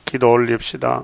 기도 올립시다.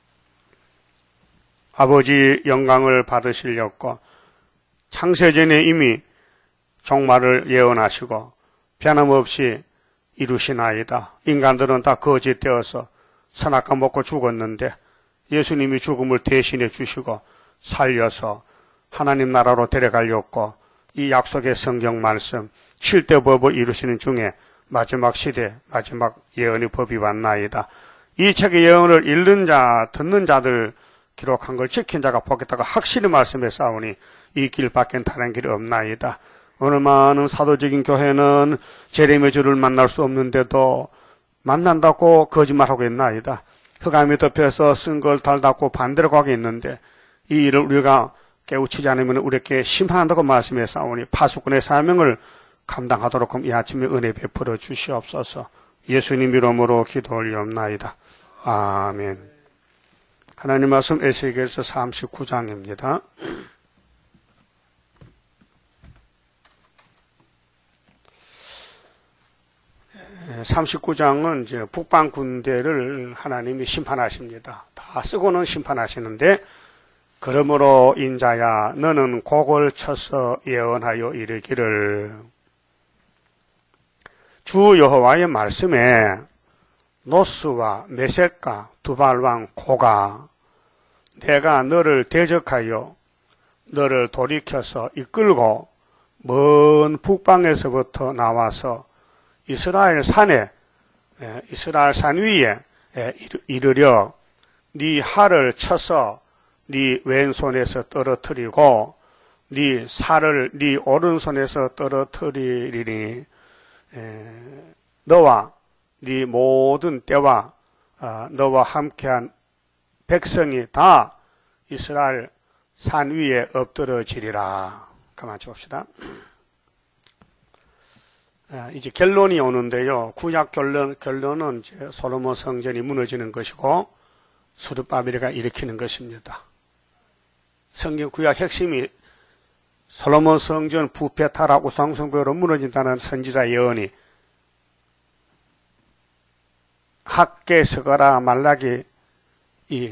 아버지 영광을 받으시려고 창세전에 이미 종말을 예언하시고 변함없이 이루시나이다. 인간들은 다 거짓되어서 선악과 먹고 죽었는데 예수님이 죽음을 대신해 주시고 살려서 하나님 나라로 데려가려고 이 약속의 성경 말씀 7대 법을 이루시는 중에 마지막 시대 마지막 예언의 법이 왔나이다. 이 책의 예언을 읽는 자 듣는 자들 기록한 걸 지킨 자가 복겠다고 확실히 말씀해 싸우니 이 길 밖엔 다른 길이 없나이다. 오늘 많은 사도적인 교회는 재림의 주를 만날 수 없는데도 만난다고 거짓말하고 있나이다. 흑암이 덮여서 쓴 걸 달닫고 반대로 가고 있는데 이 일을 우리가 깨우치지 않으면 우리에게 심판한다고 말씀해 싸우니 파수꾼의 사명을 감당하도록 이 아침에 은혜 베풀어 주시옵소서. 예수님 이름으로 기도 올리옵나이다. 아멘. 하나님 말씀 에스겔서 39장입니다. 39장은 이제 북방 군대를 하나님이 심판하십니다. 다 쓰고는 심판하시는데 그러므로 인자야 너는 곡을 쳐서 예언하여 이르기를 주 여호와의 말씀에 노스와 메섹과 두발왕 고가 내가 너를 대적하여 너를 돌이켜서 이끌고 먼 북방에서부터 나와서 이스라엘 산에 이스라엘 산 위에 이르려 네 활을 쳐서 네 왼손에서 떨어뜨리고 네 살을 네 오른손에서 떨어뜨리리니 너와 네 모든 때와 너와 함께한 백성이 다 이스라엘 산 위에 엎드러지리라. 그만 줍시다. 이제 결론이 오는데요. 구약 결론은 이제 솔로몬 성전이 무너지는 것이고 스룹바벨이 일으키는 것입니다. 성경 구약 핵심이 솔로몬 성전 부패 타락 우상숭배로 무너진다는 선지자 예언이 학계 서가라 말라기 이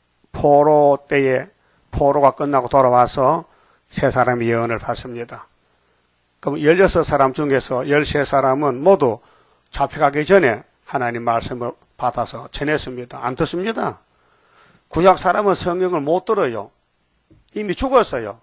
포로 때에 포로가 끝나고 돌아와서 세 사람이 예언을 받습니다. 그럼 16사람 중에서 13사람은 모두 잡혀가기 전에 하나님 말씀을 받아서 전했습니다. 안 듣습니다. 구약 사람은 성경을 못 들어요. 이미 죽었어요.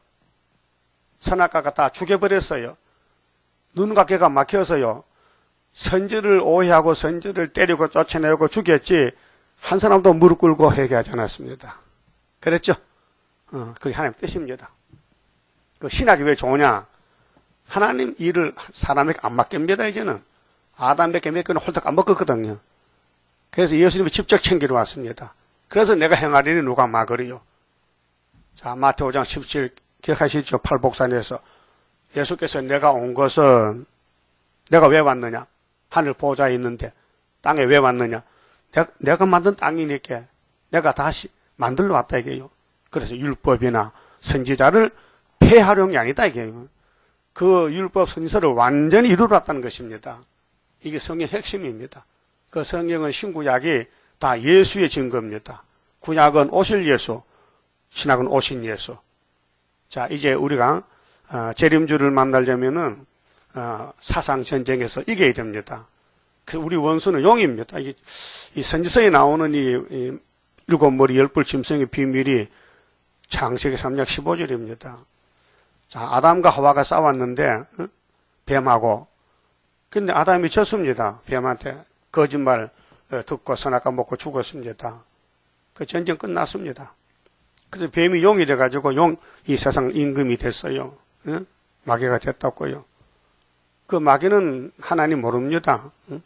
선악과가 다 죽여버렸어요. 눈과 귀가 막혀서요. 선지를 오해하고 선지를 때리고 쫓아내고 죽였지 한 사람도 무릎 꿇고 회개하지 않았습니다. 그랬죠? 그게 하나님 뜻입니다. 그 신학이 왜 좋으냐? 하나님 일을 사람에게 안 맡깁니다. 이제는 아담에게 맡기는 홀딱 안 먹었거든요. 그래서 예수님이 직접 챙기러 왔습니다. 그래서 내가 행하리니 누가 막으리요. 자, 마태오장 17 기억하시죠? 팔복산에서 예수께서 내가 온 것은 내가 왜 왔느냐? 하늘 보좌에 있는데 땅에 왜 왔느냐? 내가 만든 땅이니까 내가 다시 만들러 왔다 이게요. 그래서 율법이나 선지자를 폐하려는 게 아니다 이게요. 그 율법 선지서를 완전히 이루러 왔다는 것입니다. 이게 성경 핵심입니다. 그 성경은 신구약이 다 예수의 증거입니다. 구약은 오실 예수, 신약은 오신 예수. 자, 이제 우리가 재림주를 만나려면은 사상 전쟁에서 이겨야 됩니다. 우리 원수는 용입니다. 이 선지서에 나오는 이 일곱 머리 열불 짐승의 비밀이 창세기 3장 15절입니다. 자, 아담과 하와가 싸웠는데 뱀하고 근데 아담이 졌습니다. 뱀한테 거짓말 듣고 선악과 먹고 죽었습니다. 그 전쟁 끝났습니다. 그래서 뱀이 용이 돼가지고 이 세상 임금이 됐어요. 마귀가 됐다고요. 그 마귀는 하나님 모릅니다.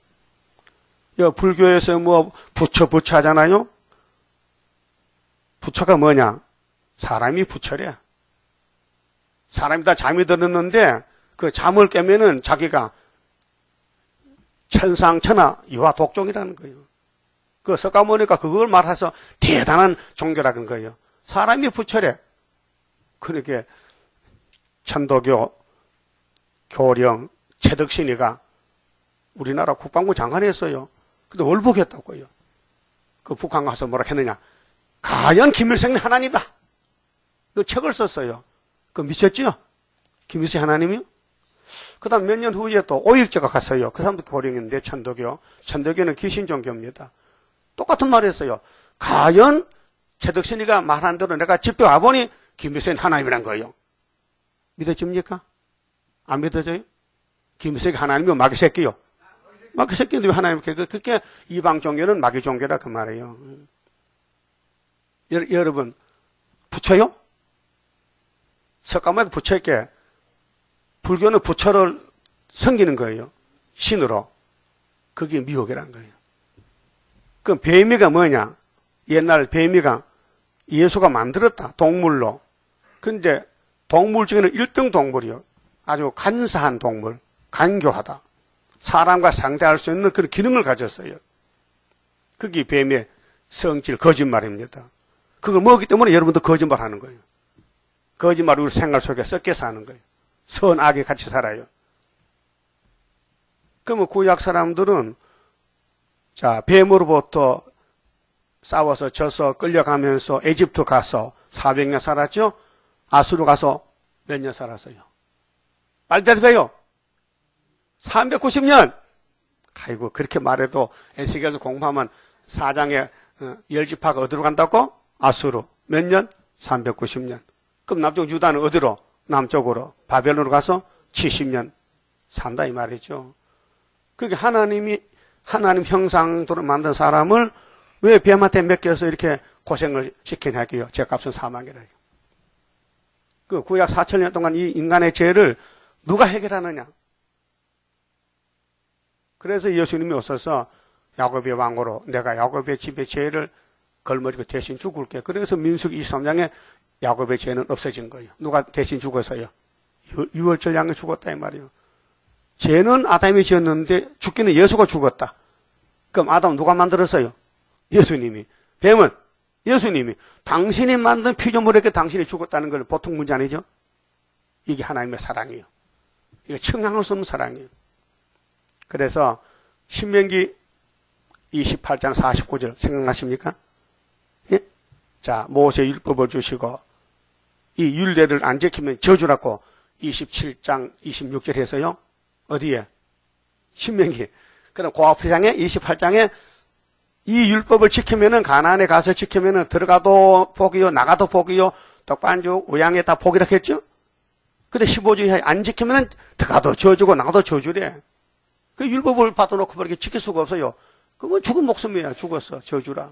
불교에서 뭐 부처 하잖아요. 부처가 뭐냐? 사람이 부처래. 사람이 다 잠이 들었는데 그 잠을 깨면은 자기가 천상천하 유아 독종이라는 거예요. 그 석가모니가 그걸 말해서 대단한 종교라는 거예요. 사람이 부처래. 그렇게 천도교 교령 최덕신이가 우리나라 국방부 장관이었어요. 근데 월북했다고요. 그 북한 가서 뭐라 했느냐. 과연 김일성이 하나님이다. 그 책을 썼어요. 그 미쳤죠? 김일성이 하나님이요? 그 다음 몇 년 후에 또 오일제가 갔어요. 그 사람도 고령인데 천도교. 천도교는 귀신 종교입니다. 똑같은 말을 했어요. 과연 최덕순이가 말한 대로 내가 집에 와보니 김일성이 하나님이란 거예요. 믿어집니까? 안 믿어져요? 김일성이 하나님이면 마귀 새끼요. 마귀 새끼인데 왜 하나님 그게 이방 종교는 마귀 종교라 그 말이에요. 여러분 부처요? 석가모니 부처에게 불교는 부처를 섬기는 거예요. 신으로. 그게 미혹이란 거예요. 그 뱀이가 뭐냐? 옛날 뱀이가 예수가 만들었다. 동물로. 근데 동물 중에는 1등 동물이요. 아주 간사한 동물. 간교하다. 사람과 상대할 수 있는 그런 기능을 가졌어요. 그게 뱀의 성질, 거짓말입니다. 그걸 먹기 때문에 여러분도 거짓말 하는 거예요. 거짓말이 우리 생활 속에 섞여 사는 거예요. 선악이 같이 살아요. 그러면 구약 사람들은 자, 뱀으로부터 싸워서 져서 끌려가면서 에집트 가서 400년 살았죠? 아수르 가서 몇 년 살았어요? 빨리 대답해요. 390년. 아이고, 그렇게 말해도 에스겔서 공부하면 4장에 10지파가 어디로 간다고? 아수르. 몇 년? 390년. 그럼 남쪽 유다는 어디로? 남쪽으로. 바벨론으로 가서 70년 산다 이 말이죠. 그게 하나님 형상대로 만든 사람을 왜 뱀한테 맡겨서 이렇게 고생을 시키냐 할게요. 죄값은 사망이라요. 그 구약 4,000년 동안 이 인간의 죄를 누가 해결하느냐? 그래서 예수님이 오셔서 야곱의 왕으로 내가 야곱의 집의 죄를 걸머지고 대신 죽을게. 그래서 민수기 23장에 야곱의 죄는 없어진 거예요. 누가 대신 죽어서요? 유월절 양이 죽었다 이 말이에요. 죄는 아담이 지었는데 죽기는 예수가 죽었다. 그럼 아담 누가 만들었어요? 예수님이. 뱀은 예수님이. 당신이 만든 피조물에게 당신이 죽었다는 걸 보통 문제 아니죠? 이게 하나님의 사랑이에요. 이게 청량할 수 없는 사랑이에요. 그래서 신명기 28장 49절 생각나십니까? 예? 자, 모세 율법을 주시고 이 율례를 안 지키면 저주라고 27장 26절 해서요. 어디에? 신명기. 그럼 고아표장에 28장에 이 율법을 지키면은 가나안에 가서 지키면은 들어가도 복이요 나가도 복이요 떡반죽 우양에 다 복이라 했죠. 근데 15주 안 지키면은 들어가도 저주고 나가도 저주래. 그 율법을 받아놓고 그렇게 지킬 수가 없어요. 그건 죽은 목숨이야. 죽었어. 저주라.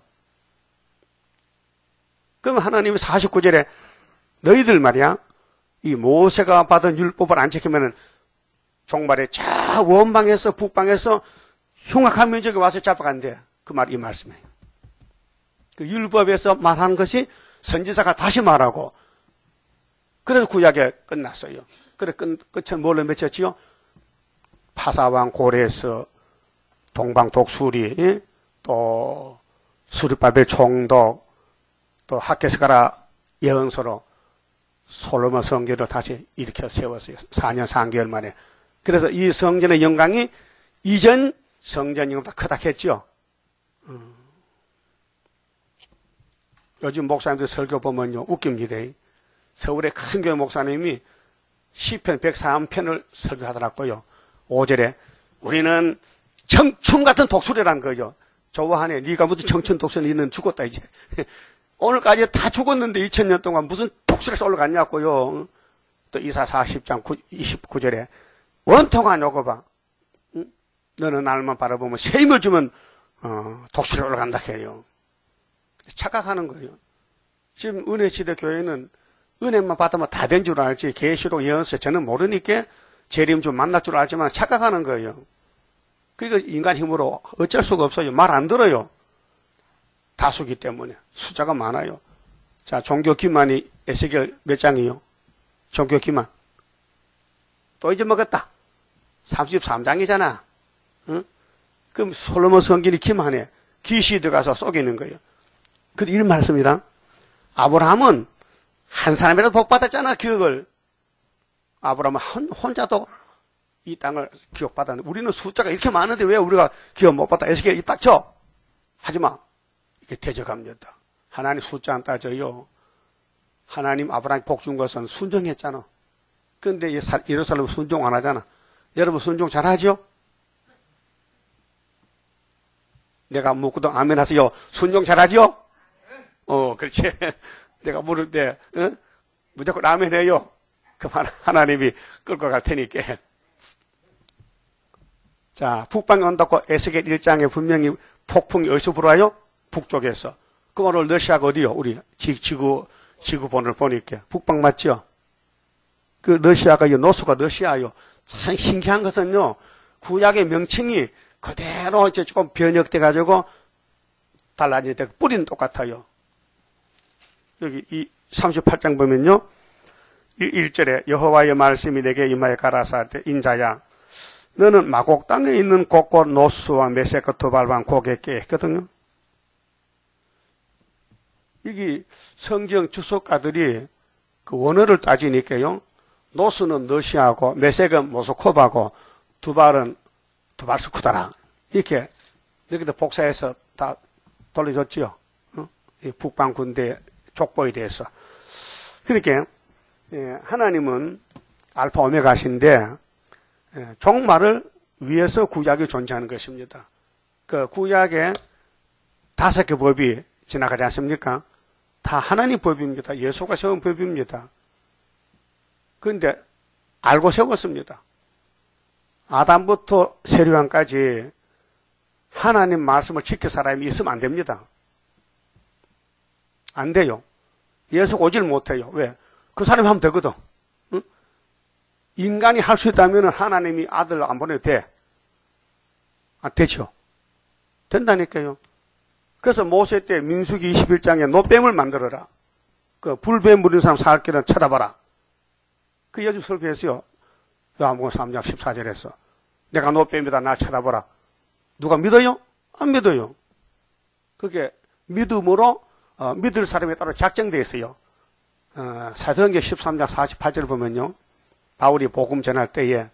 그럼 하나님이 49절에 너희들 말이야. 이 모세가 받은 율법을 안 지키면은 종말에 저 원방에서 북방에서 흉악한 민족이 와서 잡아간대. 그 말 이 말씀이에요. 그 율법에서 말하는 것이 선지자가 다시 말하고 그래서 구약에 끝났어요. 그래 끝은 뭘로 맺혔지요? 파사왕 고레스, 동방 독수리, 또 수르바벨 총독, 또 학개스가라 예언서로 솔로몬 성전을 다시 일으켜 세웠어요. 4년 3개월 만에. 그래서 이 성전의 영광이 이전 성전보다 크다 했죠. 요즘 목사님들 설교 보면요 웃깁니다. 서울의 큰 교회 목사님이 시편 103편을 설교하더라고요. 5절에 우리는 청춘 같은 독수리라는 거죠. 좋아하네. 네가 무슨 청춘 독수리 너는 죽었다 이제. 오늘까지 다 죽었는데 2000년 동안 무슨 독수리에서 올라갔냐고요. 또 이사 40장 29절에 원통한 요거봐. 너는 날만 바라보면 새 힘을 주면 독수리에 올라간다 해요. 착각하는 거예요. 지금 은혜시대 교회는 은혜만 받으면 다 된 줄 알지 계시록 예언서 저는 모르니까 재림 좀 만날 줄 알지만 착각하는 거예요. 그러니까 인간 힘으로 어쩔 수가 없어요. 말 안 들어요. 다수기 때문에 숫자가 많아요. 자, 종교 기만이 에스겔 몇 장이요? 종교 기만. 또 잊어먹었다. 33장이잖아. 응? 그럼 솔로몬 성전이 기만해. 귀시 들어가서 속이는 거예요. 근데 이런 말씀입니다. 아브라함은 한 사람이라도 복 받았잖아, 기억을. 아브라함은 혼자도 이 땅을 기억받았는데 우리는 숫자가 이렇게 많은데 왜 우리가 기억 못 받아? 에스겔 입 닥쳐. 하지마. 이렇게 대적합니다. 하나님 숫자 안 따져요. 하나님 아브라함 복 준 것은 순종했잖아. 그런데 예루살렘 순종 안 하잖아. 여러분 순종 잘하죠? 내가 묻고도 아멘 하세요. 순종 잘하죠? 그렇지. 내가 물을 때 무조건 아멘 해요. 그만 하나님이 끌고 갈 테니까. 자, 북방이 온다고 에스겔 1장에 분명히 폭풍이 어디서 불어와요? 북쪽에서. 그럼 오늘 러시아가 어디요? 우리 지구본을 보니까. 북방 맞죠? 그 러시아가, 노수가 러시아요. 참 신기한 것은요, 구약의 명칭이 그대로 이제 조금 변형돼가지고 달라지는데 뿌리는 똑같아요. 여기 이 38장 보면요, 1절에 여호와의 말씀이 내게 임하여 가라사대 인자야 너는 마곡 땅에 있는 곳곳 노수와 메세크 두발반 고객께 했거든요. 이게 성경 주석가들이 그 원어를 따지니까요, 노수는 러시아고 메섹은 모스크바고 두발은 두발스쿠다라 이렇게 여기도 복사해서 다 돌려줬지요. 이 북방 군대 족보에 대해서. 그러니까 하나님은 알파 오메가신데 종말을 위해서 구약이 존재하는 것입니다. 그 구약에 5개 법이 지나가지 않습니까? 다 하나님 법입니다. 예수가 세운 법입니다. 그런데 알고 세웠습니다. 아담부터 세류왕까지 하나님 말씀을 지킬 사람이 있으면 안 됩니다. 안 돼요. 예수가 오질 못해요. 왜? 그 사람이 하면 되거든. 응? 인간이 할 수 있다면 하나님이 아들 안 보내도 돼. 안 되죠. 된다니까요. 그래서 모세 때 민수기 21장에 노뱀을 만들어라. 그 불뱀 물린 사람 살 길은 쳐다봐라. 그 여주 설교했어요. 요한복음 3장 14절에서. 내가 노뱀이다. 나 쳐다보라. 누가 믿어요? 안 믿어요. 그게 믿음으로 믿을 사람에 따라 작정되어 있어요. 사도행전 13장 48절 보면요. 바울이 복음 전할 때에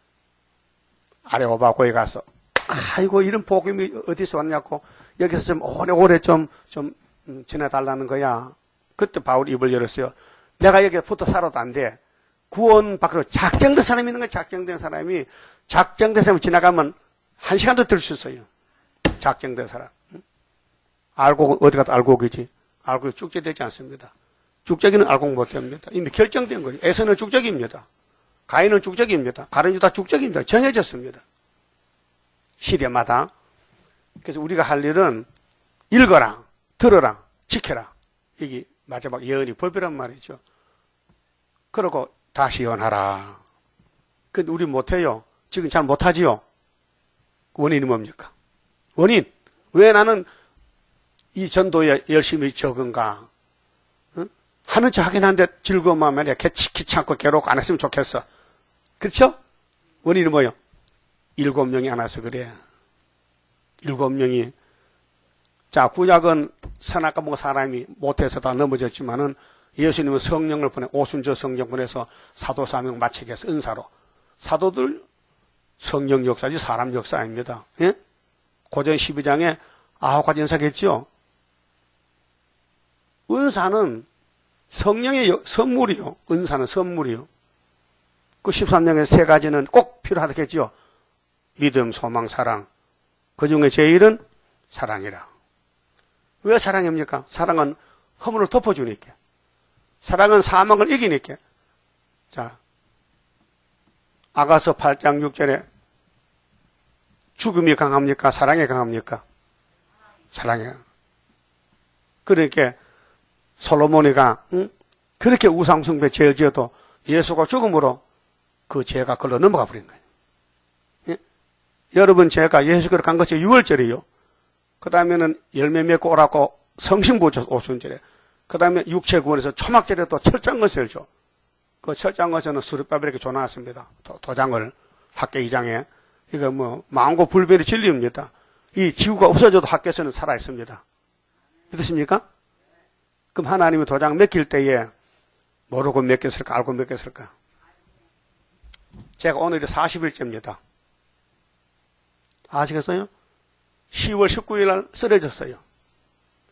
아레오바고에 가서 아이고 이런 복음이 어디서 왔냐고 여기서 좀 오래오래 좀 지내달라는 거야. 그때 바울이 입을 열었어요. 내가 여기에 붙어 살아도 안 돼. 구원 밖으로 작정된 사람이 있는 거야. 작정된 사람이 지나가면 1시간도 들 수 있어요. 작정된 사람. 알고 어디 가도 알고 계지. 알고 축제되지 않습니다. 축제기는 알고 못됩니다. 이미 결정된 거예요. 에서는 축제기입니다. 가인은 축제기입니다. 가룟 유다 축제기입니다. 정해졌습니다. 시대마다. 그래서 우리가 할 일은 읽어라, 들어라, 지켜라. 이게 마지막 예언이 법이란 말이죠. 그러고 다시 예언하라. 근데 우리 못해요. 지금 잘 못하지요. 원인이 뭡니까? 원인. 왜 나는 이 전도에 열심히 적은가? 응? 하는 척 하긴 한데 즐거움만 말이야. 귀찮고 괴롭고 안 했으면 좋겠어. 그렇죠? 원인이 뭐예요? 7명이 안 와서 그래. 7명이. 자, 구약은 선악과 뭐 사람이 못해서 다 넘어졌지만은 예수님은 성령을 보내, 오순절 성령 보내서 사도 사명 마치게 해서 은사로. 사도들 성령 역사지 사람 역사 아닙니다. 예? 고전 12장에 9가지 은사겠죠? 은사는 성령의 선물이요. 은사는 선물이요. 그 13장의 3가지는 꼭 필요하겠죠. 믿음, 소망, 사랑. 그 중에 제일은 사랑이라. 왜 사랑입니까? 사랑은 허물을 덮어주니까. 사랑은 사망을 이기니까. 자, 아가서 8장 6절에 죽음이 강합니까? 사랑이 강합니까? 사랑이. 그러니까 솔로몬이가 그렇게 우상숭배 죄를 지어도 예수가 죽음으로 그 죄가 걸러 넘어가 버린 거예요. 예? 여러분 제가 예수께로 간 것이 6월절이요. 그 다음에는 열매 맺고 오라고 성신부조 오순절에. 그 다음에 육체구원에서 초막절에 또 철장것을 줘. 그 철장것에는 수르바벨에게 줘놨습니다. 도장을 학계 2장에. 이거 뭐 망고 불변의 진리입니다. 이 지구가 없어져도 학계에서는 살아있습니다. 믿으십니까? 그럼 하나님이 도장 맡길 때에 모르고 맡겼을까 알고 맡겼을까? 제가 오늘이 40일째입니다. 아시겠어요? 10월 19일 날 쓰러졌어요.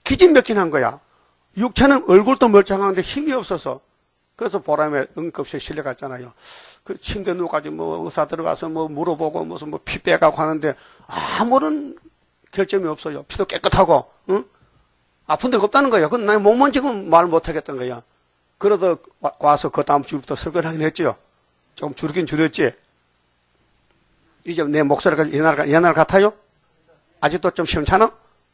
기진맥진한 거야. 육체는 얼굴도 멀쩡한데 힘이 없어서. 그래서 보람에 응급실에 실려갔잖아요. 그 침대 누워가지고 뭐 의사 들어가서 뭐 물어보고 무슨 뭐 피 빼가고 하는데 아무런 결점이 없어요. 피도 깨끗하고, 응? 아픈 데가 없다는 거야. 그건 난 몸만 지금 말 못하겠다는 거야. 그러다 와서 그 다음 주부터 설교를 하긴 했죠. 조금 줄긴 줄였지. 이제 내 목소리가 옛날 같아요? 아직도 좀 시원찮아?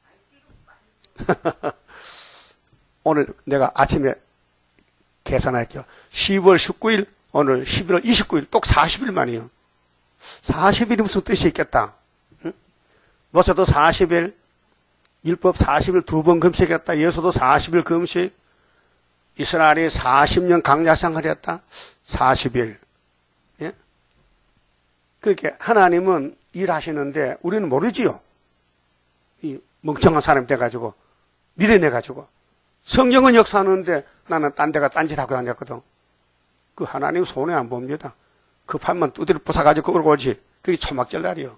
오늘 내가 아침에 계산할게요. 10월 19일, 오늘 11월 29일, 똑 40일 만이에요. 40일이 무슨 뜻이 있겠다. 응? 모세도 40일, 율법 40일 2번 금식했다. 예수도 40일 금식. 이스라엘이 40년 강야생활 했다. 40일. 예? 그렇게 하나님은 일하시는데 우리는 모르지요. 이 멍청한 사람이 돼가지고, 미련해가지고. 성경은 역사하는데 나는 딴 데가 딴짓하고 다녔거든. 그 하나님 손에 안 봅니다. 급하면 두드려 부숴가지고 끌고 오지. 그게 초막절 날이요.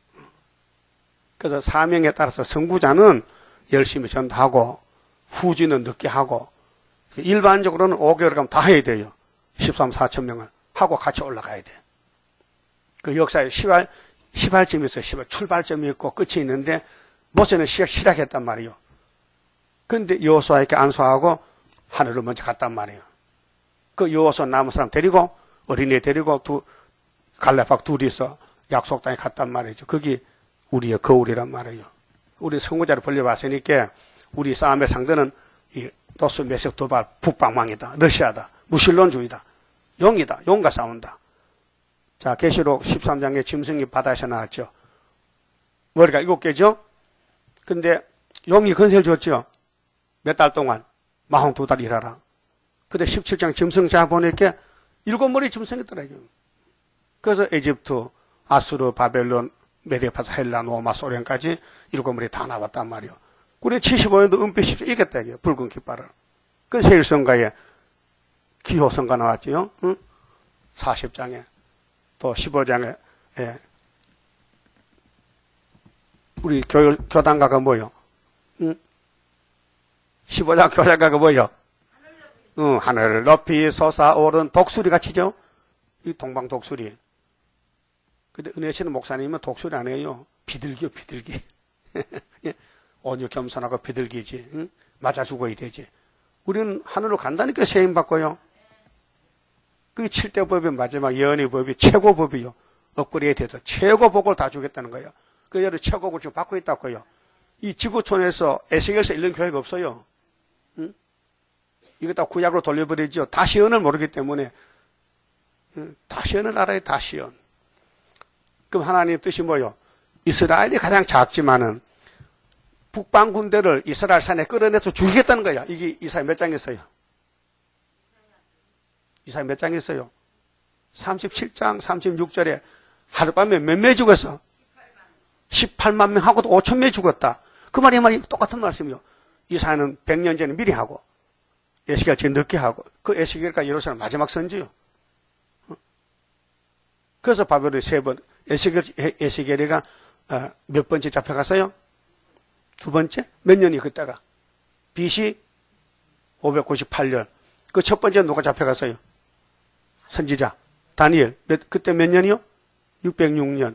그래서 사명에 따라서 선구자는 열심히 전도하고 후지는 늦게 하고 일반적으로는 5개월 가면 다 해야 돼요. 13, 4천 명을 하고 같이 올라가야 돼. 그 역사에 시발점이 있어요. 출발점이 있고 끝이 있는데 모세는 시작했단 말이에요. 근데 여호수아에게 안수하고 하늘로 먼저 갔단 말이에요. 그 여호수아 남은 사람 데리고 어린애 데리고 갈렙하고 둘이서 약속 땅에 갔단 말이죠. 거기 우리의 거울이란 말이에요. 우리 선구자를 벌려봤으니까 우리 싸움의 상대는 이 노스 메섹 도발 북방망이다. 러시아다. 무신론주의다. 용이다. 용과 싸운다. 자, 계시록 13장에 짐승이 바다에서 나왔죠. 머리가 7개죠? 근데 용이 건세를 줬죠. 몇 달 동안 42달 일하라. 근데 17장 짐승 잡아보니까 7머리 짐승이더라고요. 그래서 에집트, 아수르, 바벨론, 메데파사, 헬라, 로마, 소련까지 7머리 다 나왔단 말이에요. 우리 75년도 은빛 10조 이겼다 이게 붉은 깃발을. 그 세일성가에 기호성가 나왔지요. 응? 40장에 또 15장에 예. 우리 교단가가 뭐요? 응? 15장 교단가가 뭐요? 하늘을 높이 솟아오른 독수리 같이죠? 이 동방 독수리. 근데 은혜씨는 목사님은 독수리 안 해요. 비둘기요, 비둘기. 온유 겸손하고 비둘기지. 응? 맞아 죽어야 되지. 우리는 하늘로 간다니까 세임 받고요. 그게 7대 법의 마지막 예언의 법이 최고 법이요. 업그레이드 돼서 최고 복을 다 주겠다는 거예요. 그 예를 최고복을 지금 받고 있다고요. 이 지구촌에서 에스겔에서 이런 교회가 없어요. 응? 이거 다 구약으로 돌려버리죠. 다시언을 모르기 때문에. 다시언을 알아요, 다시언. 그럼 하나님의 뜻이 뭐요? 이스라엘이 가장 작지만은 북방 군대를 이스라엘 산에 끌어내서 죽이겠다는 거야. 이게 이사야 몇 장에 있어요? 이사야 몇 장에 있어요? 37장 36절에 하룻밤에 몇 명 죽었어? 18만 명하고도 5천 명 죽었다. 그 말이 똑같은 말씀이요. 이사야는 100년 전에 미리 하고 에스겔 제일 늦게 하고 그 에스겔과 예루살렘 마지막 선지요. 그래서 바벨론이 3번 에스겔이가 몇 번째 잡혀갔어요? 2번째? 몇 년이 그때가? BC 598년. 그 첫 번째 누가 잡혀갔어요? 선지자 다니엘. 그때 몇 년이요? 606년.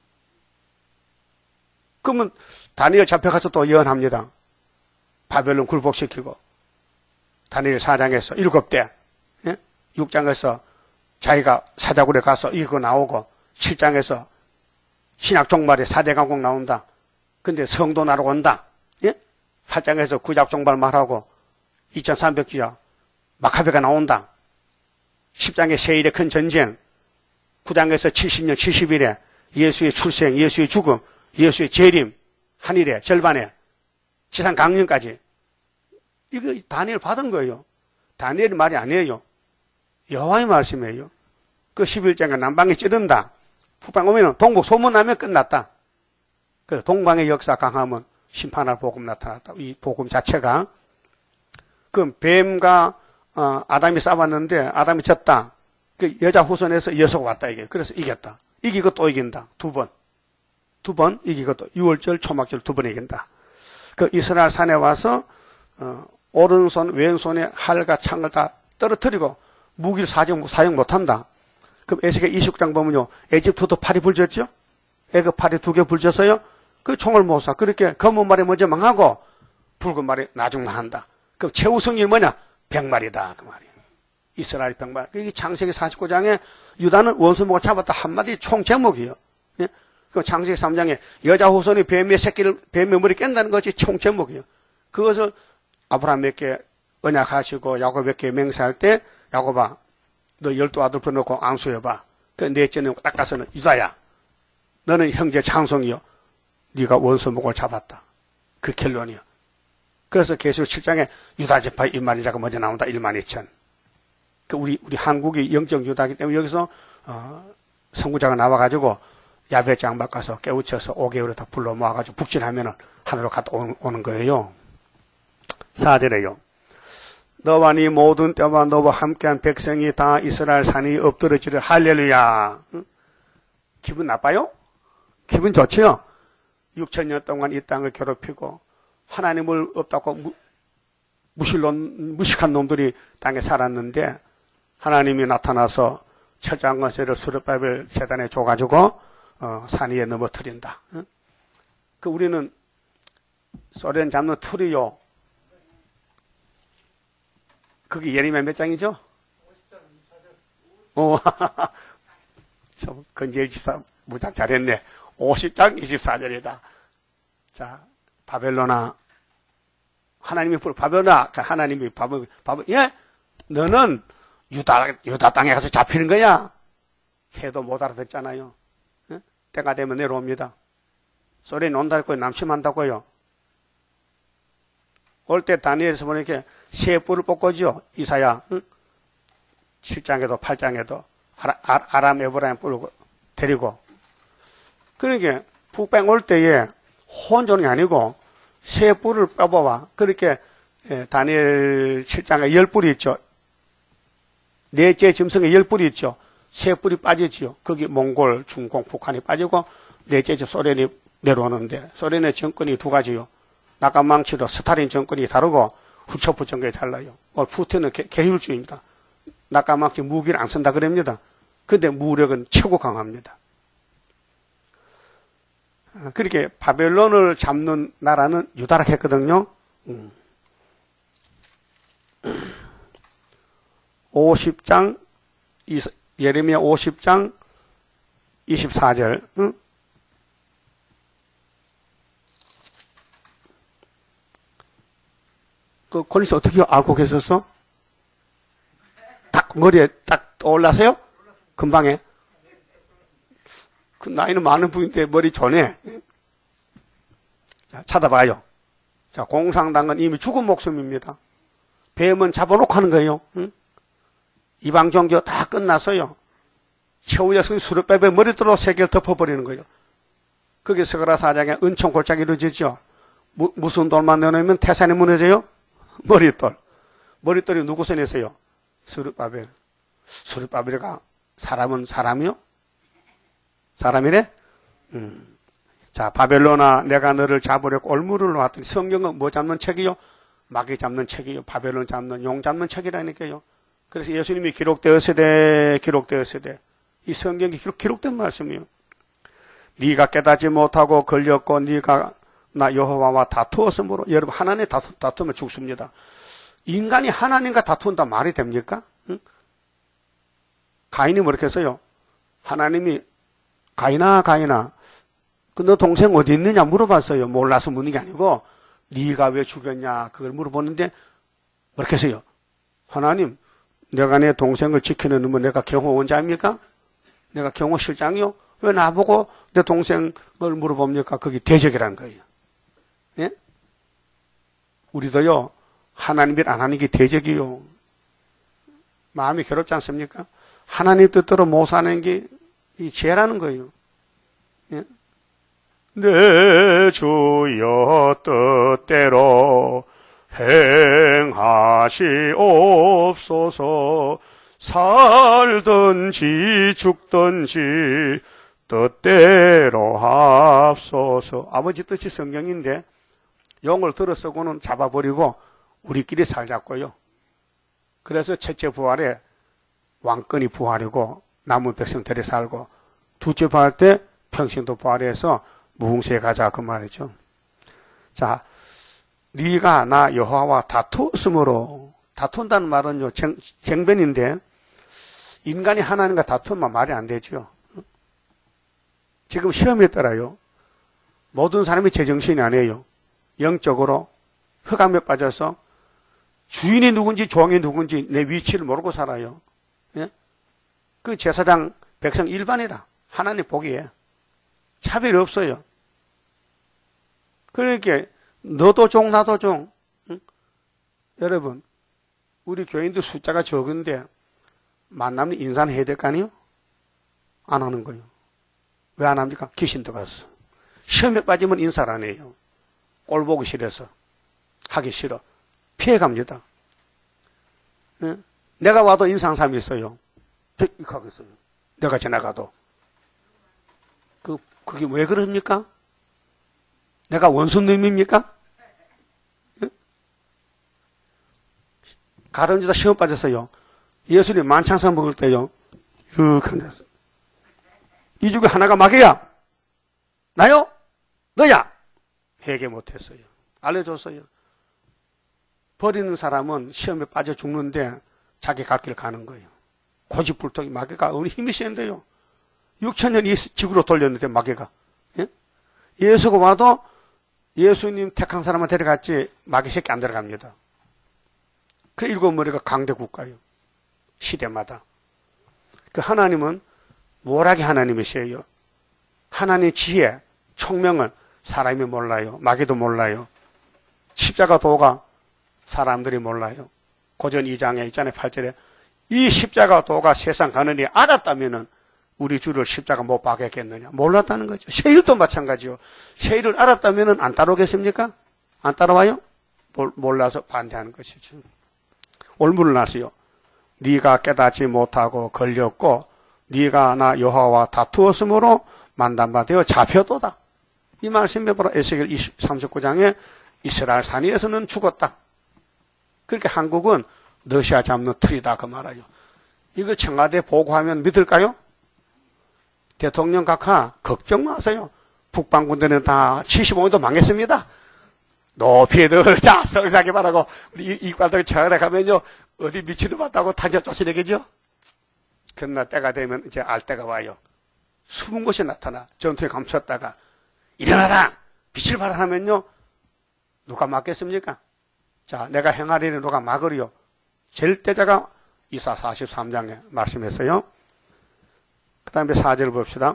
그러면 다니엘 잡혀가서 또 예언합니다. 바벨론 굴복시키고 다니엘 4장에서 7대 6장에서 자기가 사자굴에 가서 이거 나오고 7장에서 신약 종말에 4대 강국 나온다. 근데 성도 나러 온다. 예? 8장에서 구약 종말 말하고 2300주야 마카베가 나온다. 10장에 세일의 큰 전쟁, 9장에서 70년 70일에 예수의 출생, 예수의 죽음, 예수의 재림, 한일에 절반에 지상 강령까지. 이거 다니엘 받은 거예요. 다니엘의 말이 아니에요. 여호와의 말씀이에요. 그 11장에 남방에 찌든다. 북방 오면 동북 소문나면 끝났다. 그래서 동방의 역사 강하면 심판할 복음 나타났다. 이 복음 자체가. 그럼 뱀과 아담이 싸웠는데 아담이 졌다. 그 여자 후손에서 여수가 왔다 이게. 그래서 이겼다. 이기고 또 이긴다. 2번. 2번 이기고 또 6월절 초막절 2번 이긴다. 그 이스라엘 산에 와서 오른손 왼손에 활과 창을 다 떨어뜨리고 무기를 사용 못한다. 그럼 에스겔 29장 보면요, 에집트도 팔이 불졌죠? 애굽 팔이 2개 불졌어요? 그 총을 못 쏴. 그렇게 검은 말이 먼저 망하고 붉은 말이 나중만 한다. 그 최후 승리는 뭐냐? 100마리다. 그 말이에요. 이스라엘 100마리. 이게 창세기 49장에 유다는 원수목을 잡았다. 한마디 총 제목이에요. 예? 그 창세기 3장에 여자 후손이 뱀의 머리 깬다는 것이 총 제목이에요. 그것을 아브라함에게 언약하시고 야곱에게 맹세할 때, 야곱아, 너 12아들 불러놓고 안수해봐. 그 넷째는 딱 가서는, 유다야, 너는 형제 장성이요. 네가 원수목을 잡았다. 그 결론이요. 그래서 계시록 7장에 유다 지파의 2만이자가 먼저 나온다. 1만 2천. 그 우리 한국이 영적 유다이기 때문에 여기서 선구자가 나와가지고 야베장 바꿔서 깨우쳐서 5개월에 다 불러 모아가지고 북진하면은 하늘로 갔다 오는 거예요. 4절에요. 너와 네 모든 때와 너와 함께한 백성이 다 이스라엘 산이 엎드러지를 할렐루야. 기분 나빠요? 기분 좋지요? 6,000년 동안 이 땅을 괴롭히고 하나님을 없다고 무식한 놈들이 땅에 살았는데 하나님이 나타나서 철장건세를 수르바벨 재단에 줘가지고 산 위에 넘어뜨린다. 그 우리는 소련 잡는 틀이요. 그게 예레미야 몇 장이죠? 50장 24절. 건재일 집사 무장 잘했네. 50장 24절이다. 자, 바벨론아, 하나님이 바벨론아, 하나님이 예? 너는 유다 땅에 가서 잡히는 거야. 해도 못 알아듣잖아요. 예? 때가 되면 내려옵니다. 소련이 온다고요, 남심한다고요. 올 때 다니엘에서 보니까 새 뿔을 뽑고죠. 이사야, 응? 7장에도 8장에도 아람 에브라임 뿔을 데리고. 그러니까 북방 올 때에 혼종이 아니고 새 뿔을 뽑아와. 그렇게 다니엘 7장에 10뿔이 있죠. 넷째 짐승에 10뿔이 있죠. 새 뿔이 빠지지요. 거기 몽골, 중공, 북한이 빠지고 넷째 소련이 내려오는데 소련의 정권이 두 가지요. 나가망치도 스탈린 정권이 다르고 후초프 정권이 달라요. 푸틴은 계율주의입니다. 나가망치 무기를 안 쓴다 그럽니다. 근데 무력은 최고 강합니다. 그렇게 바벨론을 잡는 나라는 유다라 했거든요. 50장, 예레미야 50장 24절. 응? 그 콜리스 어떻게 알고 계셨어? 딱 머리에 딱 떠올라서요? 금방에. 그 나이는 많은 분인데 머리 좋네. 자, 찾아봐요. 자, 공산당은 이미 죽은 목숨입니다. 뱀은 잡아놓고 하는 거예요. 응? 이방 종교 다 끝났어요. 최후 여성 수르바벨 머리돌로 세계를 덮어버리는 거예요. 거기 스가랴 4장에 은총 골짜기 이루어지죠. 무슨 돌만 내놓으면 태산이 무너져요? 머릿돌. 머릿돌이 누구 손에 있어요? 수르바벨. 수르바벨이가 사람은 사람이요? 사람이래? 자, 바벨론아, 내가 너를 잡으려고 올무를 놓았더니 성경은 뭐 잡는 책이요? 마귀 잡는 책이요. 바벨론 잡는, 용 잡는 책이라니까요. 그래서 예수님이 기록되었으되. 이 성경이 기록된 말씀이요. 네가 깨닫지 못하고 걸렸고 네가 나 여호와와 다투었으므로. 여러분, 하나님 다투면 죽습니다. 인간이 하나님과 다툰다 말이 됩니까? 응? 가인이 뭐렇게 했어요? 하나님이 가인아 그 너 동생 어디 있느냐 물어봤어요. 몰라서 묻는 게 아니고 네가 왜 죽였냐 그걸 물어보는데 뭐렇게 했어요? 하나님, 내가 내 동생을 지키는 놈은 내가 경호원자입니까? 내가 경호실장이요? 왜 나보고 내 동생을 물어봅니까? 그게 대적이라는 거예요. 예? 우리도요, 하나님 일 안 하는 게 대적이요. 마음이 괴롭지 않습니까? 하나님 뜻대로 못 사는 게 이 죄라는 거예요. 예? 내 주여 뜻대로 행하시옵소서. 살든지 죽든지 뜻대로 합소서. 아버지 뜻이 성경인데 용을 들어서고는 잡아버리고 우리끼리 살자고요. 그래서 첫째 부활에 왕권이 부활이고 남은 백성들이 살고, 둘째 부활 때 평신도 부활해서 무궁시에 가자 그 말이죠. 자, 네가 나 여호와와 다투었으므로, 다툰다는 말은요 쟁변인데 인간이 하나님과 다투면 말이 안 되죠. 지금 시험에 따라요 모든 사람이 제정신이 아니에요. 영적으로 흑암에 빠져서 주인이 누군지 종이 누군지 내 위치를 모르고 살아요. 예? 그 제사장 백성 일반이라 하나님 보기에 차별이 없어요. 그러니까 너도 종 나도 종. 응? 여러분 우리 교인들 숫자가 적은데 만나면 인사는 해야 될 거 아니에요? 안 하는 거예요. 왜 안 합니까? 귀신 들어갔어. 시험에 빠지면 인사를 안 해요. 꼴 보기 싫어서. 하기 싫어. 피해갑니다. 예? 내가 와도 인사하는 사람이 있어요. 이렇게 하겠어요. 내가 지나가도. 그게 왜 그럽니까? 내가 원수님입니까? 예? 가론지다 시험 빠졌어요. 예수님 만찬상 먹을 때요. 이렇게 앉았어. 이 중에 하나가 마귀야. 나요? 너야? 회개 못했어요. 알려줬어요. 버리는 사람은 시험에 빠져 죽는데 자기 갈 길 가는 거예요. 고집불통이 마귀가 우리 힘이 센데요. 6,000년 이 지구로 돌렸는데 마귀가. 예? 예수가 와도 예수님 택한 사람만 데려갔지 마귀 새끼 안 들어갑니다. 그 일곱 머리가 강대 국가예요. 시대마다. 그 하나님은 모락의 하나님이시에요. 하나님의 지혜, 총명은 사람이 몰라요. 마귀도 몰라요. 십자가 도가 사람들이 몰라요. 고전 2장에 있잖아요. 8절에 이 십자가 도가 세상 가느니 알았다면은 우리 주를 십자가 못 박았겠느냐. 몰랐다는 거죠. 세일도 마찬가지요. 세일을 알았다면은 안 따라오겠습니까? 안 따라와요? 몰라서 반대하는 것이죠. 올무를 놨어요. 네가 깨닫지 못하고 걸렸고 네가 나 여호와와 다투었으므로 만담바 되어 잡혀도다. 이 말씀에 보라 에스겔 39장에 이스라엘 산위에서는 죽었다. 그렇게 한국은 러시아 잡는 틀이다 그 말이에요. 이걸 청와대 보고하면 믿을까요? 대통령 각하 걱정 마세요. 북방군대는 다 75년도 망했습니다. 높이 들자 성사기 바라고 우리 이과들 청와대 가면요 어디 미치도 봤다고 탄저 쫓아내겠죠. 그러나 때가 되면 이제 알 때가 와요. 숨은 곳이 나타나 전투에 감췄다가 일어나라 빛을 발하 하면요 누가 막겠습니까? 자 내가 행하리니 누가 막으리요. 절대자가 이사 43장에 말씀했어요. 그 다음에 4절 봅시다.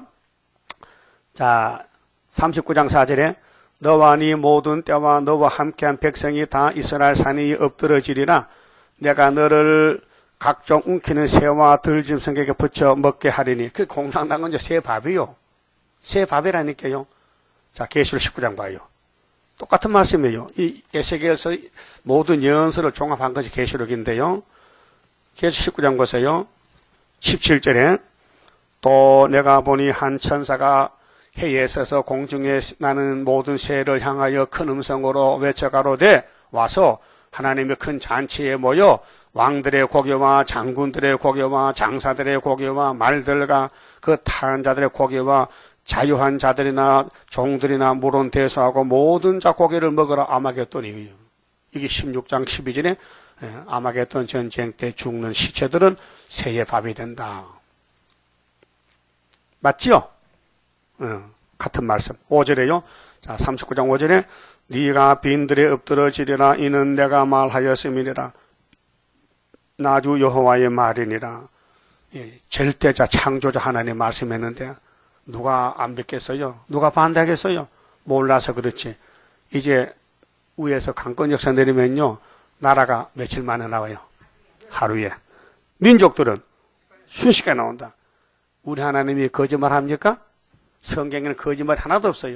자 39장 4절에 너와 네 모든 때와 너와 함께한 백성이 다 이스라엘 산이 엎드러지리라. 내가 너를 각종 움키는 새와 들짐승에게 붙여 먹게 하리니. 그 공상당 건 새 밥이요. 새 밥이라니까요. 자 계시록 19장 봐요. 똑같은 말씀이에요. 이 에스겔에서 모든 예언서를 종합한 것이 계시록인데요. 계시록 19장 보세요. 17절에 또 내가 보니 한 천사가 해에 서서 공중에 나는 모든 새를 향하여 큰 음성으로 외쳐가로되 와서 하나님의 큰 잔치에 모여 왕들의 고개와 장군들의 고개와 장사들의 고개와 말들과 그 타한 자들의 고개와 자유한 자들이나 종들이나 물은 대수하고 모든 자 고개를 먹으라 아마겟돈이에요. 이게 16장 12절에 아마겟돈 전쟁 때 죽는 시체들은 새의 밥이 된다. 맞지요? 같은 말씀. 5절에요. 자, 39장 5절에 네가 빈들에 엎드러지리라 이는 내가 말하였음이니라. 나주 여호와의 말이니라. 예, 절대자 창조자 하나님 말씀했는데 누가 안 믿겠어요? 누가 반대하겠어요? 몰라서 그렇지. 이제 위에서 강권 역사 내리면요 나라가 며칠 만에 나와요. 하루에. 민족들은 순식간에 나온다. 우리 하나님이 거짓말 합니까? 성경에는 거짓말 하나도 없어요.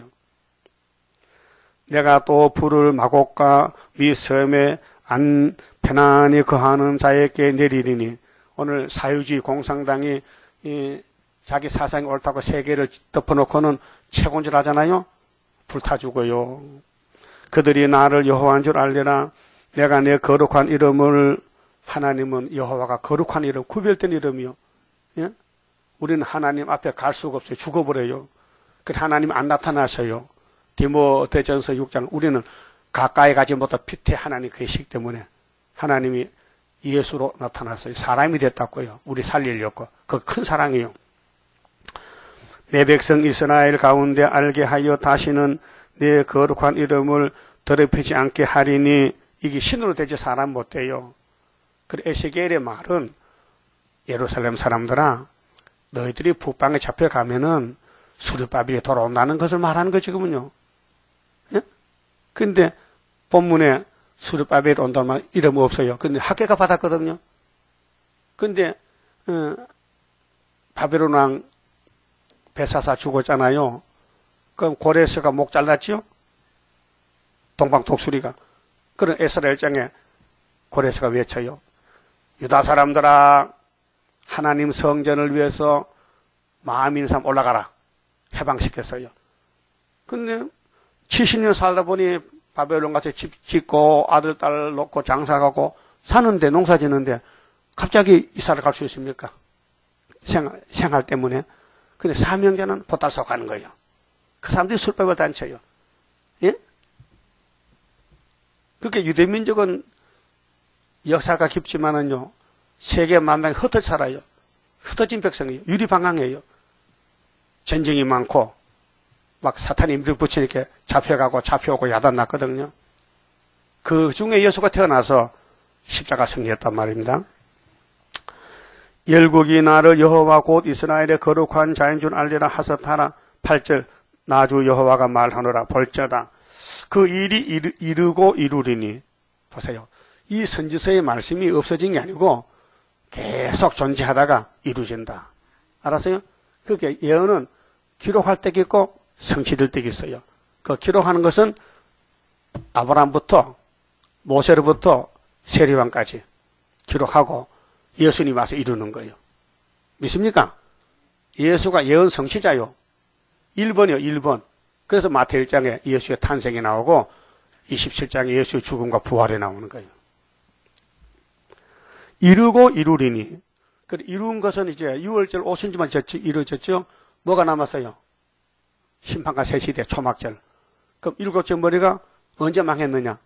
내가 또 불을 마곡과 미 섬에 안 편안히 거하는 자에게 내리리니. 오늘 사회주의 공산당이 자기 사상이 옳다고 세계를 덮어놓고는 채권질 하잖아요. 불타 죽어요. 그들이 나를 여호와인 줄 알리라. 내가 내 거룩한 이름을, 하나님은 여호와가 거룩한 이름, 구별된 이름이요. 예? 우리는 하나님 앞에 갈 수가 없어요. 죽어버려요. 그 하나님 안 나타나셔요. 디모데전서 6장, 우리는 가까이 가지 못한 빛에 하나님 계시기 때문에 하나님이 예수로 나타났어요. 사람이 됐다고요. 우리 살리려고. 그 큰 사랑이에요. 내 백성 이스라엘 가운데 알게 하여 다시는 내 거룩한 이름을 더럽히지 않게 하리니, 이게 신으로 되지 사람 못 돼요. 그 에스겔의 말은, 예루살렘 사람들아, 너희들이 북방에 잡혀가면은 수르바벨이 돌아온다는 것을 말하는 거지, 그러면요. 예? 근데 본문에 수르바벨이 온다는 말 이름 없어요. 근데 학계가 받았거든요. 근데 바벨론 왕 베사사 죽었잖아요. 그럼 고레스가 목 잘랐지요? 동방 독수리가. 그런 에스라엘장에 고레스가 외쳐요. 유다 사람들아, 하나님 성전을 위해서 마음 있는 사람 올라가라. 해방시켰어요. 근데 70년 살다 보니 바벨론 가서 집 짓고 아들, 딸 놓고 장사하고 사는데, 농사 짓는데 갑자기 이사를 갈 수 있습니까? 생활 때문에. 근데 사명자는 보따서 가는 거예요. 그 사람들이 술법을 단쳐요. 예? 그렇게 유대민족은 역사가 깊지만은요, 세계 만방에 흩어져 살아요. 흩어진 백성이에요. 유리방황이에요. 전쟁이 많고, 막 사탄이 밀어붙이니까 잡혀가고 잡혀오고 야단 났거든요. 그 중에 예수가 태어나서 십자가 승리했단 말입니다. 열국이 나를 여호와 곧 이스라엘의 거룩한 자인 줄 알리라 하셨하라. 8절, 나주 여호와가 말하노라. 볼자다. 그 일이 이르고 이루리니. 보세요. 이 선지서의 말씀이 없어진 게 아니고 계속 존재하다가 이루어진다. 알았어요? 그게 예언은 기록할 때가 있고 성취될 때가 있어요. 그 기록하는 것은 아브라함부터 모세로부터 세리왕까지 기록하고 예수님 와서 이루는 거예요. 믿습니까? 예수가 예언 성취자요. 1번이요, 1번. 그래서 마태 1장에 예수의 탄생이 나오고 27장에 예수의 죽음과 부활이 나오는 거예요. 이루고 이루리니. 이룬 것은 이제 6월절 오순절만 이루어졌죠. 뭐가 남았어요? 심판과 새 시대 초막절. 그럼 7째 머리가 언제 망했느냐?